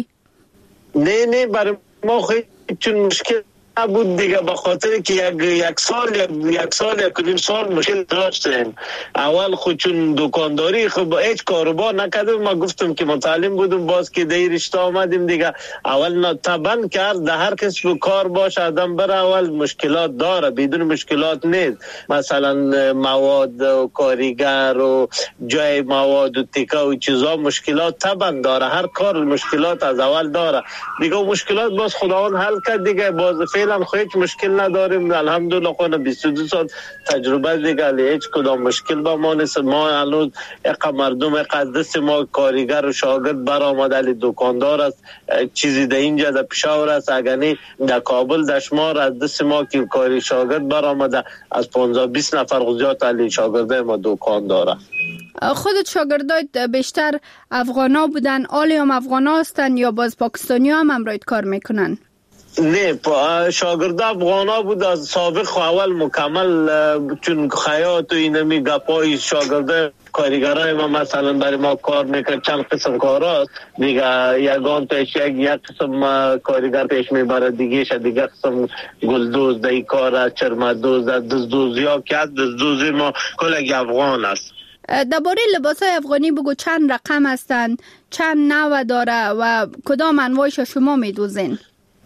نه برای ما خیلی چون مشکل بود دیگه، به خاطر که یک سال مشکل داشتیم. اول خود چون دکانداری خب هیچ کاروبار نکردم. ما گفتم که متعلم بودم، باز که در رشته آمدیم دیگه. اول طبعا کرد در هر کسب کار باشه آدم بره، اول مشکلات داره، بدون مشکلات نیست. مثلا مواد و کاریگر و جای مواد و تیکه و چیزا مشکلات طبعا داره. هر کار مشکلات از اول داره دیگه. مشکلات باز خداوند حل کرد دیگه. باز فعلا هیچ مشکل نداریم الحمدلله. خود 22 سال تجربه دیگه، هیچ کدام مشکل با ما نیست. ما هنوز یک مردم از دست ما کارگر و شاگرد برآمده، دکاندار است، چیزی در اینجا در پشاور است، اگرنی در کابل دشمار از دست ما که کاری شاگرد برآمده، از 15-20 نفر غزیات علی شاگرده ما دکان داره. خودت شاگردات بیشتر افغانا بودن؟ آلی هم افغانا هستن یا باز پاکستانی هم امرایت کار میکنن؟ نه، شاگرد افغانا بود از سابق. اول مکمل چون خیاط و اینمی گپای شاگرده کارگرای ما مثلا برای ما کار میکنه، چند قسم کارا دیگه. یگان پیش یک قسم کارگر پیش میبره دیگه، دیگه قسم گلدوز دی کار، چرمدوز، دزدوزی ها که از دزدوزی ما کل افغان است. درباره لباسای افغانی بگو، چند رقم هستن، چند نوع داره و کدام انواعش شما میدوزین؟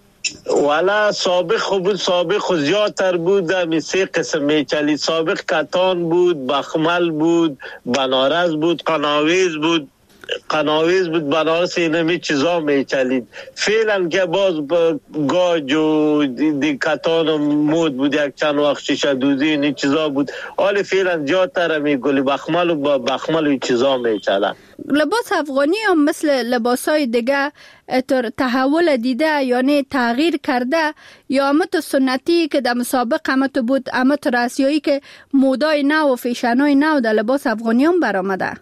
والا سابق زیادتر بود. می 3 قسم میچلی. سابق کتان بود، بخمل بود، بنارس بود، قناویز بود. قناویز بود، بنابراین اینمی چیزا میچلید. فعلا که باز گاج و کتان مود بود، یک چند وقت شیشه دوزی این چیزا بود. حالی فعلا زیادتر گلی بخمل و با بخمل و چیزا میچلن. لباس افغانی هم مثل لباسای دیگه تحول دیده، یعنی تغییر کرده، یا امت سنتی که در مسابق امت بود، امت رسیایی که مودای نو و فیشنای نو در لباس افغانی هم برآمده؟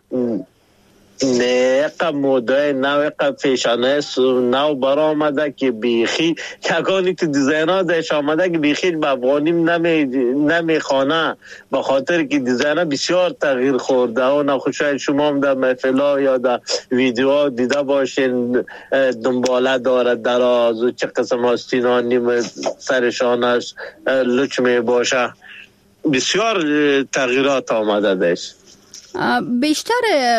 نه، اقا مودای نو، اقا فیشنای نو برآمده که بیخی یکانی تو دیزاینا داشت آمده که بیخی به افغانیم نمیخوانه، به خاطر که دیزاینا بسیار تغییر خورده و نخوشاید شما هم در محفلا یا در ویدیوها دیده باشین دنباله داره دراز و چه قسم آستینا نیم سرشانش لچ می باشه، بسیار تغییرات آمده داشت. بیشتر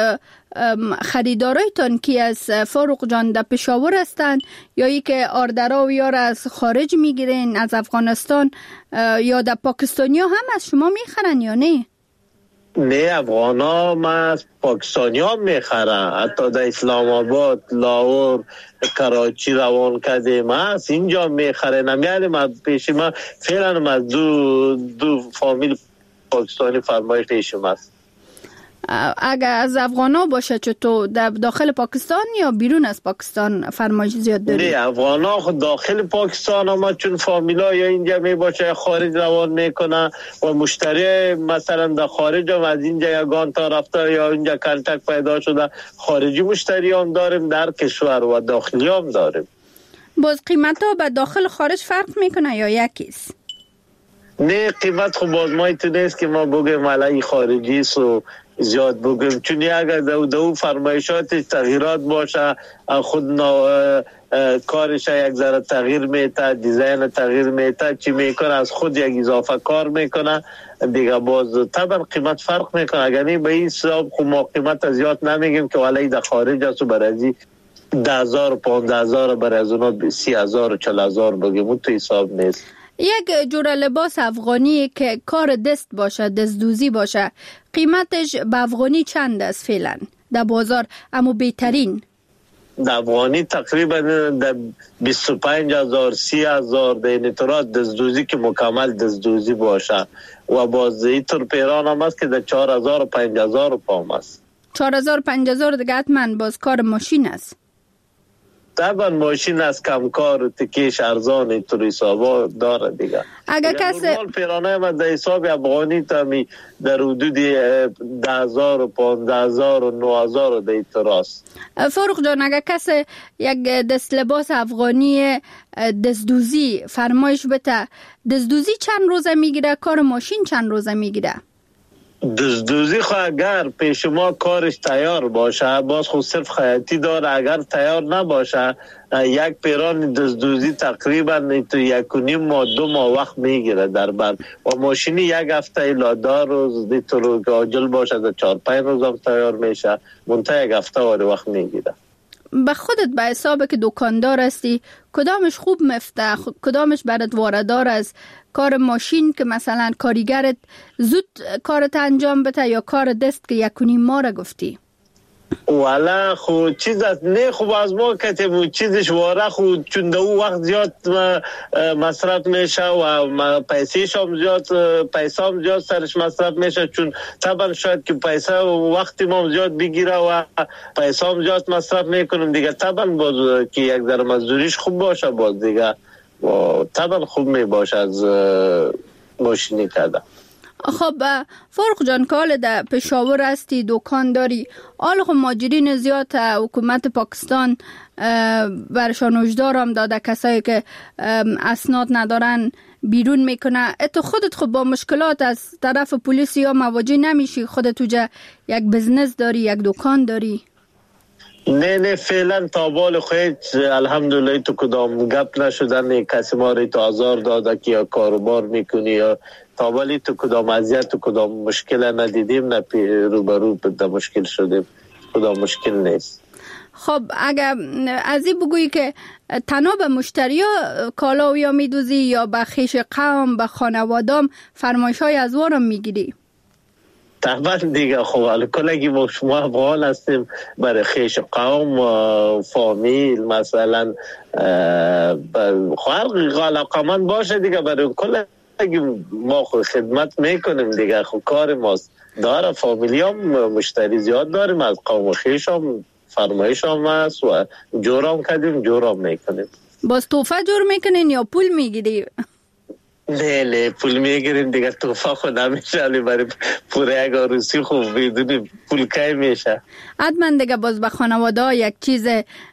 خریدارایتان کی از فاروق جان در پشاور هستند یا ای که آردرا و یار از خارج میگیرین از افغانستان یا در پاکستانی ها هم از شما میخرن یا نه؟ نه، افغان ها ما از پاکستانی ها میخرن، حتی در اسلام آباد، لاهور، کراچی روان کردیم ما از اینجا میخرن. نمیالی ما پیش ما فعلا از دو فامیل پاکستانی فرمایش پیشم است. اگر از افغانا باشه چطور در داخل پاکستان یا بیرون از پاکستان فرمایش زیاد داری؟ نه، افغانا خود داخل پاکستان اما چون فامیلا یا اینجا می باشه خارج روان میکنه و مشتری مثلا در خارج هم از اینجا یگان تا رفته یا اینجا کنتک پیدا شده، خارجی مشتری هم داریم، در کشور و داخلی هم داریم. باز قیمت ها به داخل خارج فرق میکنه یا یکیست؟ نه، قیمت خب باز ما ایتو نیست که ما بگیم علی خارجی سو زیاد بگیم، چون اگر دو فرمایشات تغییرات باشه خود کارش یک ذره تغییر میته، دیزاین تغییر میته، چی میکنه از خود یک اضافه کار میکنه دیگه، باز طبعا قیمت فرق میکنه. اگر نه به این حساب خب ما قیمت زیاد نمیگیم که ولی در خارج است و برای 10,000 15,000 برای از اونا 30,000 و 40,000 بگیم، اون تو حساب نیست. یک جور لباس افغانی که کار دست باشه، دستدوزی باشه، قیمتش به افغانی چند است فعلا در بازار؟ اما بهترین در افغانی تقریبا در 25,000 30,000 در این طرح دستدوزی که مکمل دستدوزی باشه و باز اینطور پیران هم است که در 4,000 و 5,000 پام است. 4,000 5,000 دیگه حتما باز کار ماشین است. طبعا ماشین از کمکار و تکیش ارزان اینطور حسابا داره دیگه. اگر کسی نورمال پیرانه من در حساب افغانی تامی در حدود 10,000 و 15,000 و 9,000 در اینطور است. فاروق جان، اگر کسی یک دست لباس افغانی دستدوزی فرمایش بده، دستدوزی چند روزه میگیره؟ کار ماشین چند روزه میگیره؟ دزدوزی خو اگر پیش ما کارش تیار باشه باز خود صرف خیاطی داره، اگر تیار نباشه یک پیران دزدوزی تقریبا تو 1.5 ماه 2 ماه وقت میگیره در بر و ماشینی یک هفته الی 10 روز دیتر که عاجل باشه در 4-5 روز هم تیار میشه، منتها یک هفته وقت میگیره. به خودت به حساب که دکاندار هستی کدامش خوب مفته، کدامش برات واردار است؟ کار ماشین که مثلا کاریگرت زود کارت انجام بده یا کار دست که 1.5 ماه را گفتی؟ والا خو چیز از نه خوب از ما کتیم چیزش واره خود چون دو وقت زیاد مصرف میشه و پیسیش هم زیاد پیسه هم زیاد سرش مصرف میشه، چون طبعا شاید که پیسه و وقتی ما زیاد بگیره و پیسه هم زیاد مصرف میکنیم دیگه، طبعا باز که یک ذره مزدوریش خوب باشه باز دیگه و طبعا خوب میباشه از ماشینی کردن. خب فاروق جان، کال در پشاور هستی، دکان داری، آل خب ماجرین زیاد حکومت پاکستان برشان هشدار هم داده کسایی که اسناد ندارن بیرون میکنه. تو خودت خب با مشکلات از طرف پلیس یا مواجه نمیشی؟ خودت توجه یک بزنس داری، یک دکان داری؟ نه فعلا تا بال خود الحمدلله تو کدام گپ نشدن کسی ما رو تو آزار داده که یا کاروبار میکنی یا تا بالی تو کدام اذیت تو کدام مشکل ندیدیم، نه روبرو به مشکل شدیم، کدام مشکل نیست. خب اگر از این بگویی که تنها به مشتری کالا یا میدوزی یا به خیش قوم به خانوادام فرمایش های از وارم میگیری؟ طبعا دیگه خب کلگی ما شما افغان هستیم، برای خیش قوم و فامیل مثلا خلق علاقمند باشه دیگه، برای کلگی ما خود خدمت میکنیم دیگه. خب کار ماست داره، فامیلی هم مشتری زیاد داریم، از قوم خیش هم فرمایش هم هست و جورم کردیم جورم میکنیم. باز توفه جور میکنین یا پول میگیری؟ نه پول میگیریم دیگه، توفه خود نمیشه، علی برای پوره یک عروسی خوب بیدونی پول کی میشه. حتما دیگه باز به خانواده یک چیز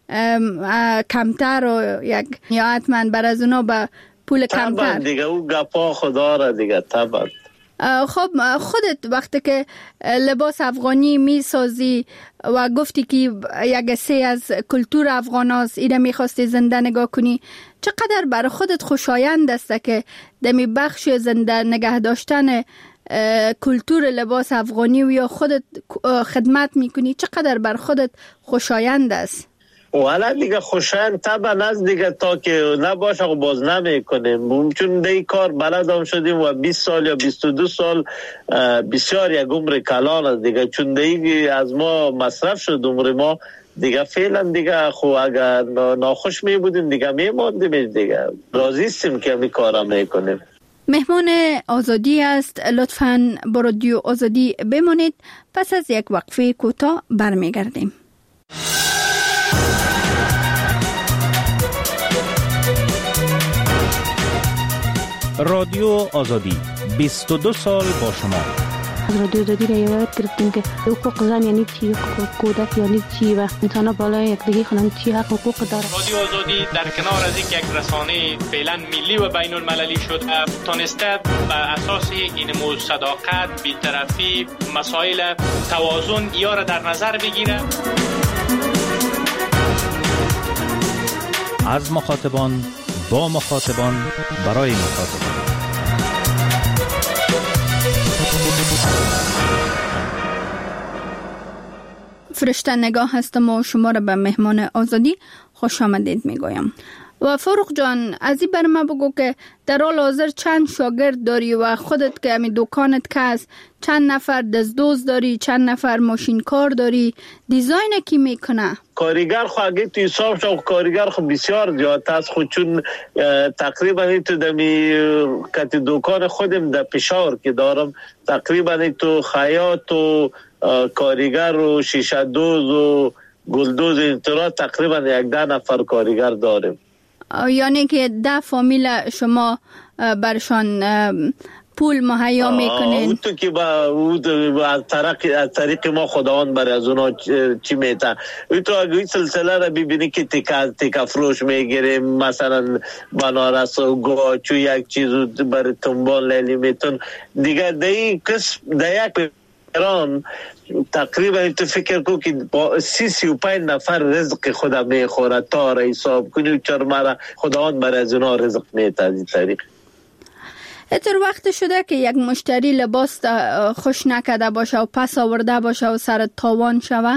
کمتر و یک یا حتما بر از اونا به پول کمتر طبعا دیگه او گپا خدا را دیگه. طبعا خب خودت وقتی که لباس افغانی می سازی و گفتی که یک حصه از کلتور افغان هست، ایره می خواستی زنده نگاه کنی، چقدر برای خودت خوشایند است که دمی بخش زنده نگه داشتن کلتور لباس افغانی و یا خودت خدمت می کنی، چقدر برای خودت خوشایند است؟ والا دیگه خوشایند طبعا از دیگه، تا که نباشه باز نمی کنیم، چون دی کار بلد هم شدیم و 20 سال یا 22 سال بسیار یک عمر کلان است دیگه، چون دی از ما مصرف شد عمر ما دیگه. فعلا دیگه خو اگر ناخوش می بودیم دیگه می ماندیم دیگه، راضی هستیم که می کارا می کنیم. مهمان آزادی است، لطفاً با رادیو آزادی بمانید، پس از یک وقفه کوتاه برمیگردیم. رادیو آزادی 22 سال با شما. از رادیو آزادی را یاد گرفتیم که حقوق زن یعنی چی، حقوق کودک یعنی چی و انسان بالای یکدیگه خونن چی حقوق داره. رادیو آزادی در کنار از یک رسانه فعلا ملی و بین المللی شد، تونسته بر اساس این صداقت، بی‌طرفی، مسائل توازن یا را در نظر بگیره. از مخاطبان با مخاطبان برای مخاطبان. فرشته نگاه هستم و شما را به مهمان آزادی خوش آمدید میگویم. و فاروق جان، از این بر ما بگو که در حال حاضر چند شاگرد داری و خودت که همی دکانت که هست چند نفر دزدوز داری، چند نفر ماشین کار داری، دیزاین کی میکنه؟ کارگر خو اگه تو حساب شو کارگر خو بسیار زیاد است، خود چون تقریبا تو دمی کت دکان خودم در پشاور که دارم، تقریبا تو خیاط و کارگر و شیشه دوز و گلدوز اینطورا تقریبا 11 نفر کارگر داریم. یعنی که 10 فامیل شما برشان پول مهیا میکنین؟ تو که از طریق ما خداوند برای از اونا چی میتن. تو اگه این سلسله را ببینی که تیکا فروش میگیریم، مثلا بنارس و گاچو یک چیز برای تنبال لیلی میتون دیگه، دی کس یک ایران تقریبا تو فکر کو که با 35 نفر رزق خدا میخوره تا را حساب کنی، چرا خداوند برای از اونا رزق میده از این طریق. اتر وقت شده که یک مشتری لباس خوش نکده باشه و پس آورده باشه و سر تاوان شوه؟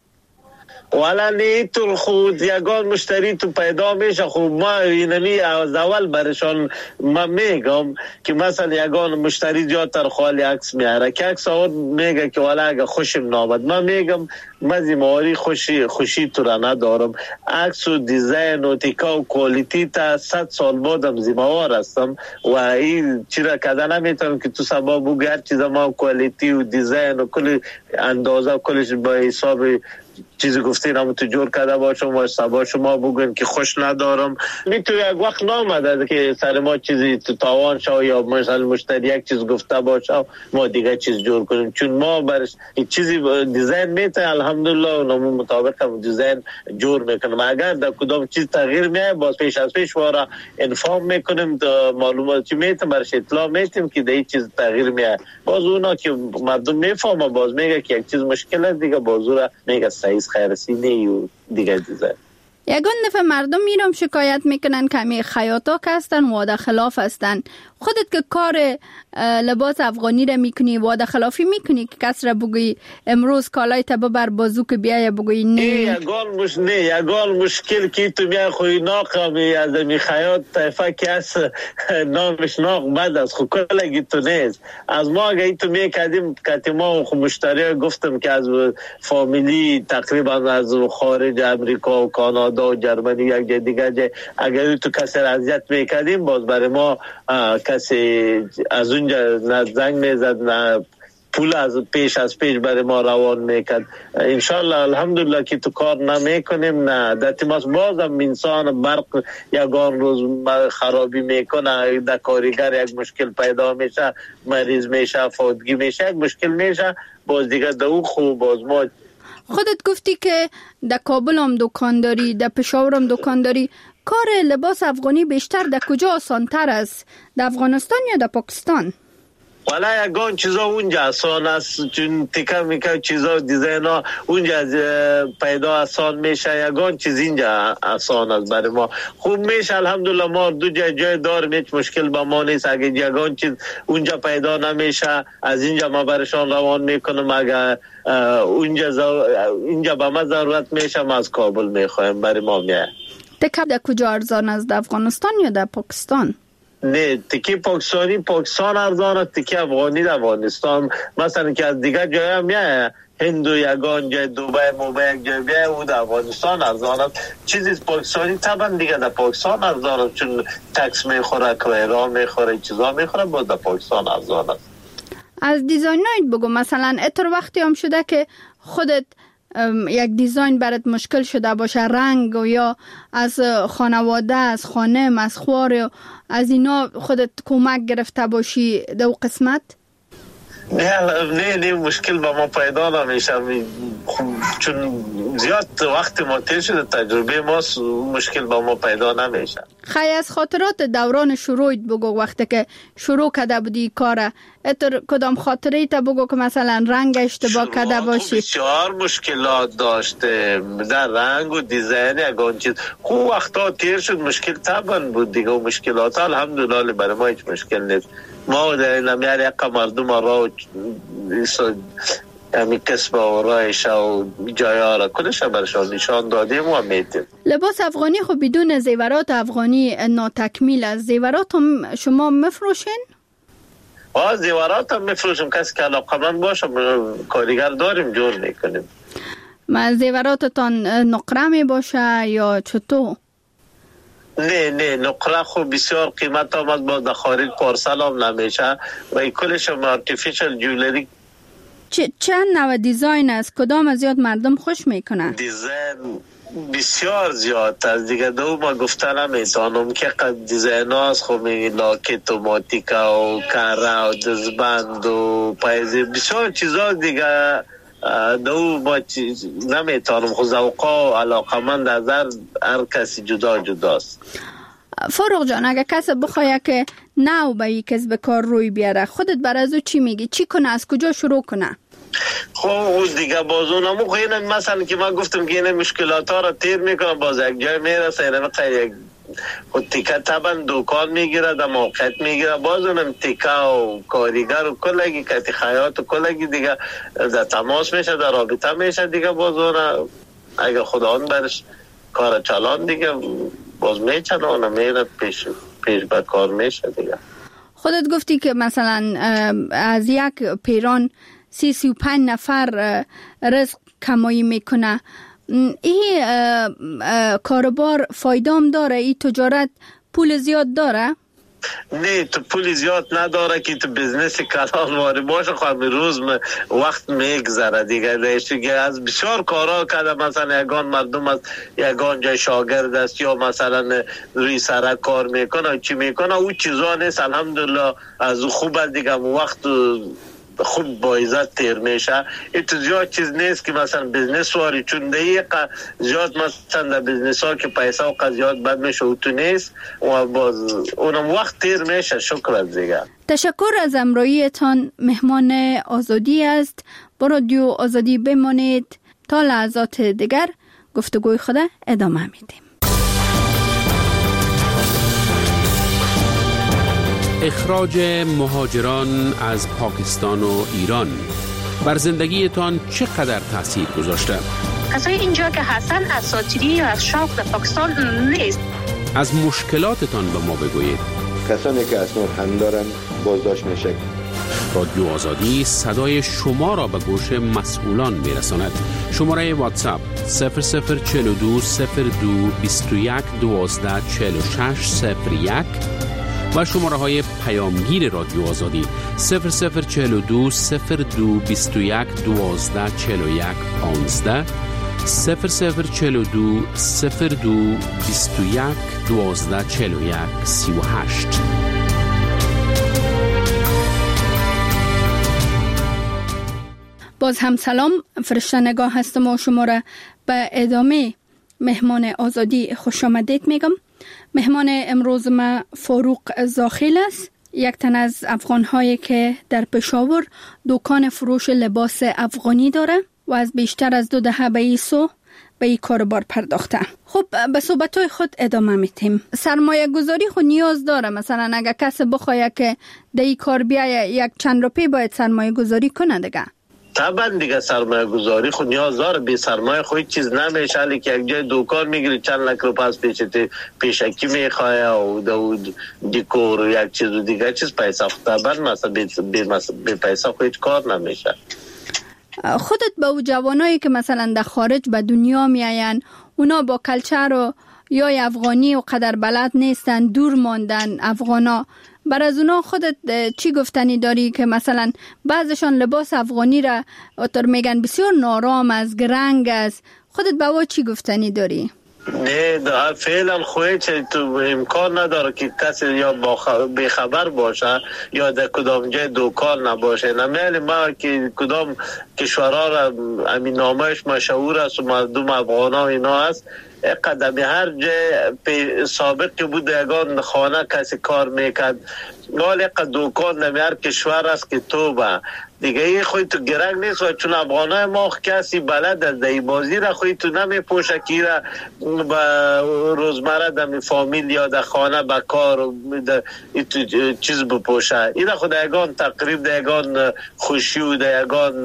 والا نه تو خود یگان مشتری تو پیدا میشه. خب ما اینمی از اول برشان ما میگم که مثلا یگان مشتری زیادتر خالی عکس میاره که عکس آورد میگه که والا اگه خوشم نامد، ما میگم مزیماری خوشی تو را ندارم، عکس و دیزاین و تیکا و کوالیتی تا 100 سال بعدم زیموار هستم و این چرا کده نمیتونم که تو سبا بگو هر چیز ما کوالیتی و دیزاین و کل اندازه و کلش با حساب چیزی گفتین هم تو جور کرده باشم و سبا شما بگوین که خوش ندارم. تو یک وقت نامده که سر ما چیزی تو تاوان شو یا مثلا مشتری یک چیز گفته باشه ما دیگه چیز جور کنیم، چون ما برش چیزی دیزاین میته الحمدلله و نمون مطابق هم دیزاین جور میکنم. اگر در کدام چیز تغییر میاد باز پیش از پیش وارا انفارم میکنیم، معلومات چی میتیم برش اطلاع میتیم که در این چیز تغییر میاد، باز اونا که مردم میفهمه باز میگه که یک چیز مشکل است دیگه باز را میگه سایز خیرسی نیو دیگه دیزاین. یگان دفعه مردم میرم شکایت میکنن که همی خیاطا که هستن وعده خلاف هستن. خودت که کار لباس افغانی را میکنی وعده خلافی میکنی که کس را بگوی امروز کالای تا ببر بازو که بیای بگوی نه؟ یگان مشکل که تو میای خوی ناقمی از می خیاط طیفه که از نامش ناق بد است خو کلگی تو نیست. از ما اگه تو میکردیم که ما خو مشتری گفتم که از فامیلی تقریبا از خارج امریکا و کانادا و جرمنی یک جای دیگه اگر تو کسی را اذیت میکردیم باز برای ما کسی از اونجا نه زنگ میزد نه پول از پیش برای ما روان میکرد. انشالله الحمدلله که تو کار نمیکنیم نه دتی ماست بازم انسان برق یگان روز خرابی میکنه در کارگر یک مشکل پیدا میشه مریض میشه فوتگی میشه یک مشکل میشه باز دیگه دو خوب باز ما. خودت گفتی که در کابل هم دکان داری در پشاور هم دکان داری. کار لباس افغانی بیشتر در کجا آسان تر است؟ در افغانستان یا در پاکستان؟ والا یگان چیزا اونجا آسان است چون تیکه میکه چیزا دیزاین ها اونجا پیدا آسان میشه. یگان چیز اینجا آسان است برای ما خوب میشه الحمدلله. ما دو جای داریم هیچ مشکل با ما نیست. اگه یگان چیز اونجا پیدا نمیشه از اینجا ما برشان روان میکنم. اگه اینجا با ما ضرورت میشه ما از کابل میخوایم برای ما میه. تکه در کجا ارزان است در افغانستان یا در پاکستان؟ نه تکی پاکستان ارزان است. تکی افغانی در افغانستان مثلا که از دیگه جای هم میه هندو یگان جای دوبای موبای یک جای بیه او در افغانستان ارزان است. چیزی پاکستانی طبعا دیگه در پاکستان ارزان است چون تکس میخوره کرایه میخوره چیزا میخوره باز در پاکستان ارزان است. از دیزاینایت بگو مثلا اتر وقتی هم شده که خودت یک دیزاین برات مشکل شده باشه رنگ و یا از خانواده از خانم از خوار از اینا خودت کمک گرفته باشی دو قسمت؟ نه مشکل با ما پیدا نمیشه چون زیاد وقت ما تیر شده تجربه ما مشکل با ما پیدا نمیشه. خیلی از خاطرات دوران شروعت بگو وقتی که شروع کرده بودی کاره اتر کدام خاطره تا بگو که مثلا رنگ اشتباه کرده باشی؟ بسیار مشکلات داشته در رنگ و دیزاین یگان چیز خوب وقتا تیر شد مشکل طبعا بود دیگه و مشکلات الحمدلله برای ما هیچ مشکل نیست. ما در نمیار یک مردم را همی کسب و رایش و جایه را کلش برشان نشان دادیم و میتیم. لباس افغانی خب بدون زیورات افغانی ناتکمیل است. زیورات هم شما مفروشین؟ زیورات هم میفروشیم کسی که علاقمند باشه کارگر داریم جور میکنیم. زیوراتتان نقره می باشه یا چطور؟ نه نقره خوب بسیار قیمت آمد با در خارج پارسل هم نمیشه و کلش هم آرتیفیشل جولری. چند نوع دیزاین است؟ کدام از زیاد مردم خوش میکنن؟ دیزاین بسیار زیاد است دیگه دو ما گفتن نمیتونم که دیزاین هاست خب لاکت و ماتیکا و کاره و دزبند و پایزی بسیار چیزا دیگه دو با نمیتونم خود ذوقا و علاقمند از هر کسی جداست. فاروق جان اگه کسی بخواه که نو به یک کسب کار روی بیاره خودت برای ازو چی میگی؟ چی کنه؟ از کجا شروع کنه؟ خب دیگه باز اونمو خیلی مثلا که من گفتم که این مشکلات ها را تیر میکنم باز یک جای میرسه اینه یک خود تیکه طبعا دکان میگیره در موقعیت میگیره باز اونم تیکه و کاریگر و کلگی کتی خیاط و کلگی دیگه در تماس میشه در رابطه میشه دیگه باز اون اگه خدا اون برش کار چلان دیگه باز میچنه اونم میره پیش به کار میشه دیگه. خودت گفتی که مثلا از یک پیران 35 نفر رزق کمایی میکنه. این کاربار فایدام داره؟ این تجارت پول زیاد داره؟ نه تو پول زیاد نداره که تو بزنس کلان واری باشه خواهد روز وقت میگذره دیگه از بسیار کارا کرده مثلا یگان مردم از یگان جای شاگرد است یا مثلا روی سرک کار میکنه چی میکنه او چیزا نیست الحمدلله از خوب است دیگه وقت خوب با عزت تیر میشه. ایت زیاد چیز نیست که مثلا بزنس واری چون دقیقه زیاد مثلا در بزنس ها که پیسه و قضیات بد میشه او تو نیست و باز اونم وقت تیر میشه. شکر دیگه. تشکر از امرویتان. مهمان آزادی است. با رادیو آزادی بمانید تا لحظات دیگر. گفتگوی خود ادامه میدیم. اخراج مهاجران از پاکستان و ایران بر زندگیتان چقدر تاثیر گذاشته؟ کسای اینجا که هستن اساطیری یا از شوق در پاکستان نیست. از مشکلاتتان به ما بگویید. کسانی که اسناد هم دارن بازداشت میشه. رادیو آزادی صدای شما را به گوش مسئولان میرساند. شماره واتساپ 0042 02 21 12 46 01 و شماره های پیامگیر رادیو آزادی 0042 02 21 12 41 15 0042 02 21 12 41 38. باز هم سلام، فرشته نگاه هستم و شما را به ادامه مهمان آزادی خوش آمدید میگم. مهمان امروز ما فاروق زاخیل است، یک تن از افغان‌هایی که در پشاور دکان فروش لباس افغانی داره و از بیشتر از 2 دهه به این کاربار پرداخته. خب به صحبت‌های خود ادامه میتیم. سرمایه گذاری خود نیاز داره، مثلا اگه کسی بخواد که در این کار بیایه یک چند روپی باید سرمایه گذاری کنه دیگه. طبعا دیگه سرمایه گذاری خود نیاز داره، بی سرمایه خود چیز نمیشه. علی که یک جای دکان میگیری چند لک روپیه از پیشکی میخواه و دیکور و یک چیز و دیگه چیز پیسه خود طبعا مثلا بی پیسه خود کار نمیشه. خودت با جوانایی که مثلا در خارج به دنیا میاین، اونا با کلچر و یا افغانی و قدر بلد نیستن، دور ماندن افغانا، بر از اونا خودت چی گفتنی داری که مثلا بعضشان لباس افغانی را اتر میگن بسیار نارام از گرنگ است، خودت با او چی گفتنی داری؟ نه فعلا خواهی تو امکان نداره که کسی یا بخبر باشه یا در کدام جای دکان نباشه. نمیلی ما که کدام کشورها را امین نامش مشهور است و مردم افغان ها اینا است، قدمی هر جای سابقی بود یگان خانه کسی کار میکرد، ولی دکان نمی هر کشور است که تو با دیگه ای خود تو گرنگ نیست و چون افغانای ما کسی بلد از دی بازی را خود تو نمی پوشه که را با روزمره دمی فامیل یا در خانه با کار و چیز بپوشه. این خود یگان تقریب در یگان خوشی و در یگان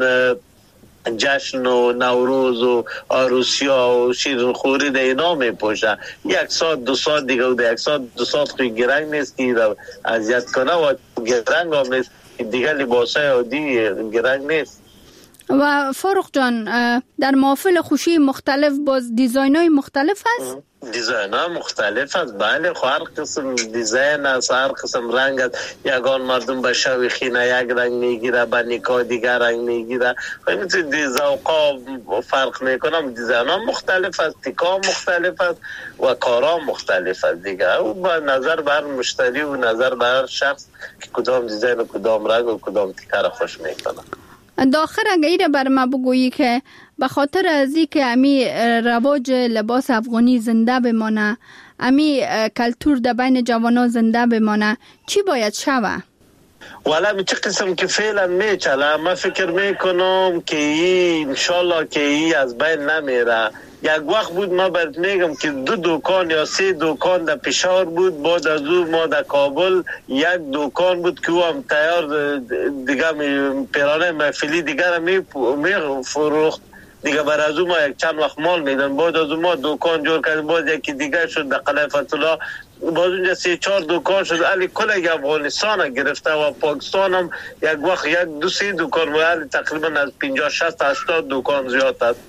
جشن و نوروز و عروسیا و شیرین خوری در اینا می پوشه. 1 ساعت 2 ساعت دیگه و در 1 ساعت 2 ساعت خود گرنگ نیست که را اذیت کنه و گرنگ هم نیست دیگه، لباسای عادی گرنگ نیست. و فاروق جان در محافل خوشی مختلف باز دیزاین‌های مختلف هست؟ دیزاین‌ها مختلف است، بله. هر قسم دیزاین است، هر قسم رنگ است. یگان مردم به شوی خینه یک رنگ میگیره، به نکاح دیگر رنگ میگیره. همین ذوقا فرق میکنه. دیزاین‌ها مختلف است، تکا مختلف است و کارا مختلف است دیگه. او با نظر بر مشتری و نظر بر شخص که کدام دیزاین و کدام رنگ و کدام تکا را خوش میکنه. داخل اگه ایره بر ما بگویی که به خاطر از این که امی رواج لباس افغانی زنده بمانه، امی کلتور در بین جوانا زنده بمانه، چی باید شوه؟ والا چه قسم که فعلا میچله، من فکر میکنم که این انشالله که این از بین نمیره. یک وقت بود ما برات میگم که 2 دکان یا 3 دکان در پشاور بود، بعد از او ما در کابل 1 دکان بود که او هم تیار دیگه پیرانه محفلی دیگر می فروخت دیگه. بر از او ما یک چند وقت مال میدن، بعد از او ما دکان جور کردیم، بعد یکی دیگه شد در قلعه فتح‌الله، باز اونجا 3-4 دکان شد. علی کل افغانستان گرفته و پاکستان هم یک وقت 1-2-3 دکان بود، تقریبا از 50-60-80 دکان زیاد است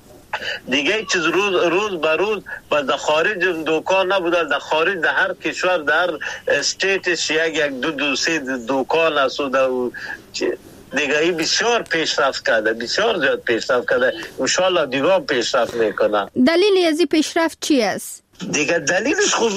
دیگه. چیز روز به روز و در خارج دکان نبوده، در خارج در هر کشور در استیتش 1-2-3 دکان است و دیگه ای بسیار پیشرفت کرده، بسیار زیاد پیشرفت کرده. انشالله دیگه هم پیشرفت میکنه. دلیل از این پیشرفت چی است؟ دیگه دلیلش خود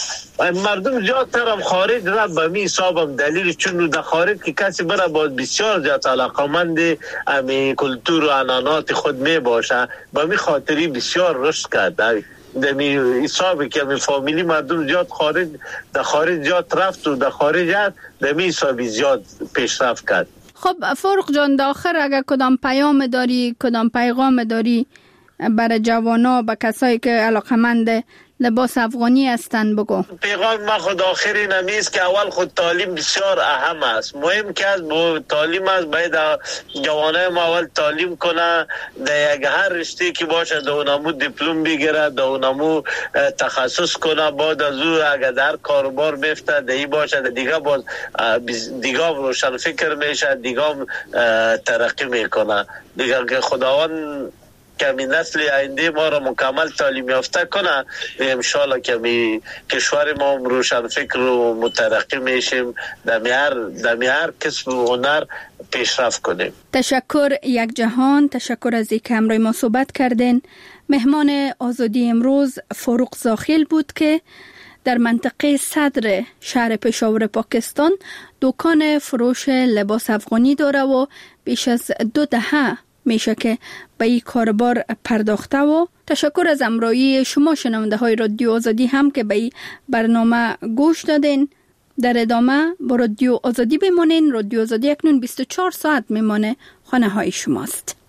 مردم زیادتر هم خارج را به می حسابم دلیلش، چون در خارج که کسی بره باید بسیار زیاد علاقمند امی کلتور و عنعنات خود می باشه، به می خاطری بسیار رشد کرده. در می حسابی که می فامیلی مردم زیاد در خارج زیاد رفت و در خارج هست، در می حسابی زیاد پیشرفت کرد. خب فاروق جان، داخل اگر کدام پیام داری، کدام پیغام داری برای جوانا و کسایی که علاقمند لباس افغانی هستند بگو؟ پیغام ما خود آخری نمیست که اول خود تعلیم بسیار اهم است. مهم که از تعلیم است، باید جوانای ما اول تعلیم کنه، در یک هر رشته که باشه در اونمو دیپلم بگیره، در اونمو تخصص کنه، بعد از او اگر در کاروبار بیفته دهی باشه دیگه باز دیگه روشن فکر میشه، دیگه ترقی میکنه دیگه. که خداوند کمی نسل آینده ما را مکمل تعلیم یافته کنه، انشالله کمی کشور ما روشن فکر و مترقی میشیم، در هر کسب و هنر پیشرفت کنیم. تشکر یک جهان، تشکر از اینکه همراه ما صحبت کردین. مهمان آزادی امروز فاروق زاخیل بود که در منطقه صدر شهر پشاور پاکستان دکان فروش لباس افغانی داره و بیش از 2 دهه میشه که به این کاربار پرداخته. و تشکر از همراهی شما شنونده های رادیو آزادی هم که به این برنامه گوش دادین. در ادامه با رادیو آزادی بمانین. رادیو آزادی اکنون 24 ساعت میمانه خانه های شماست.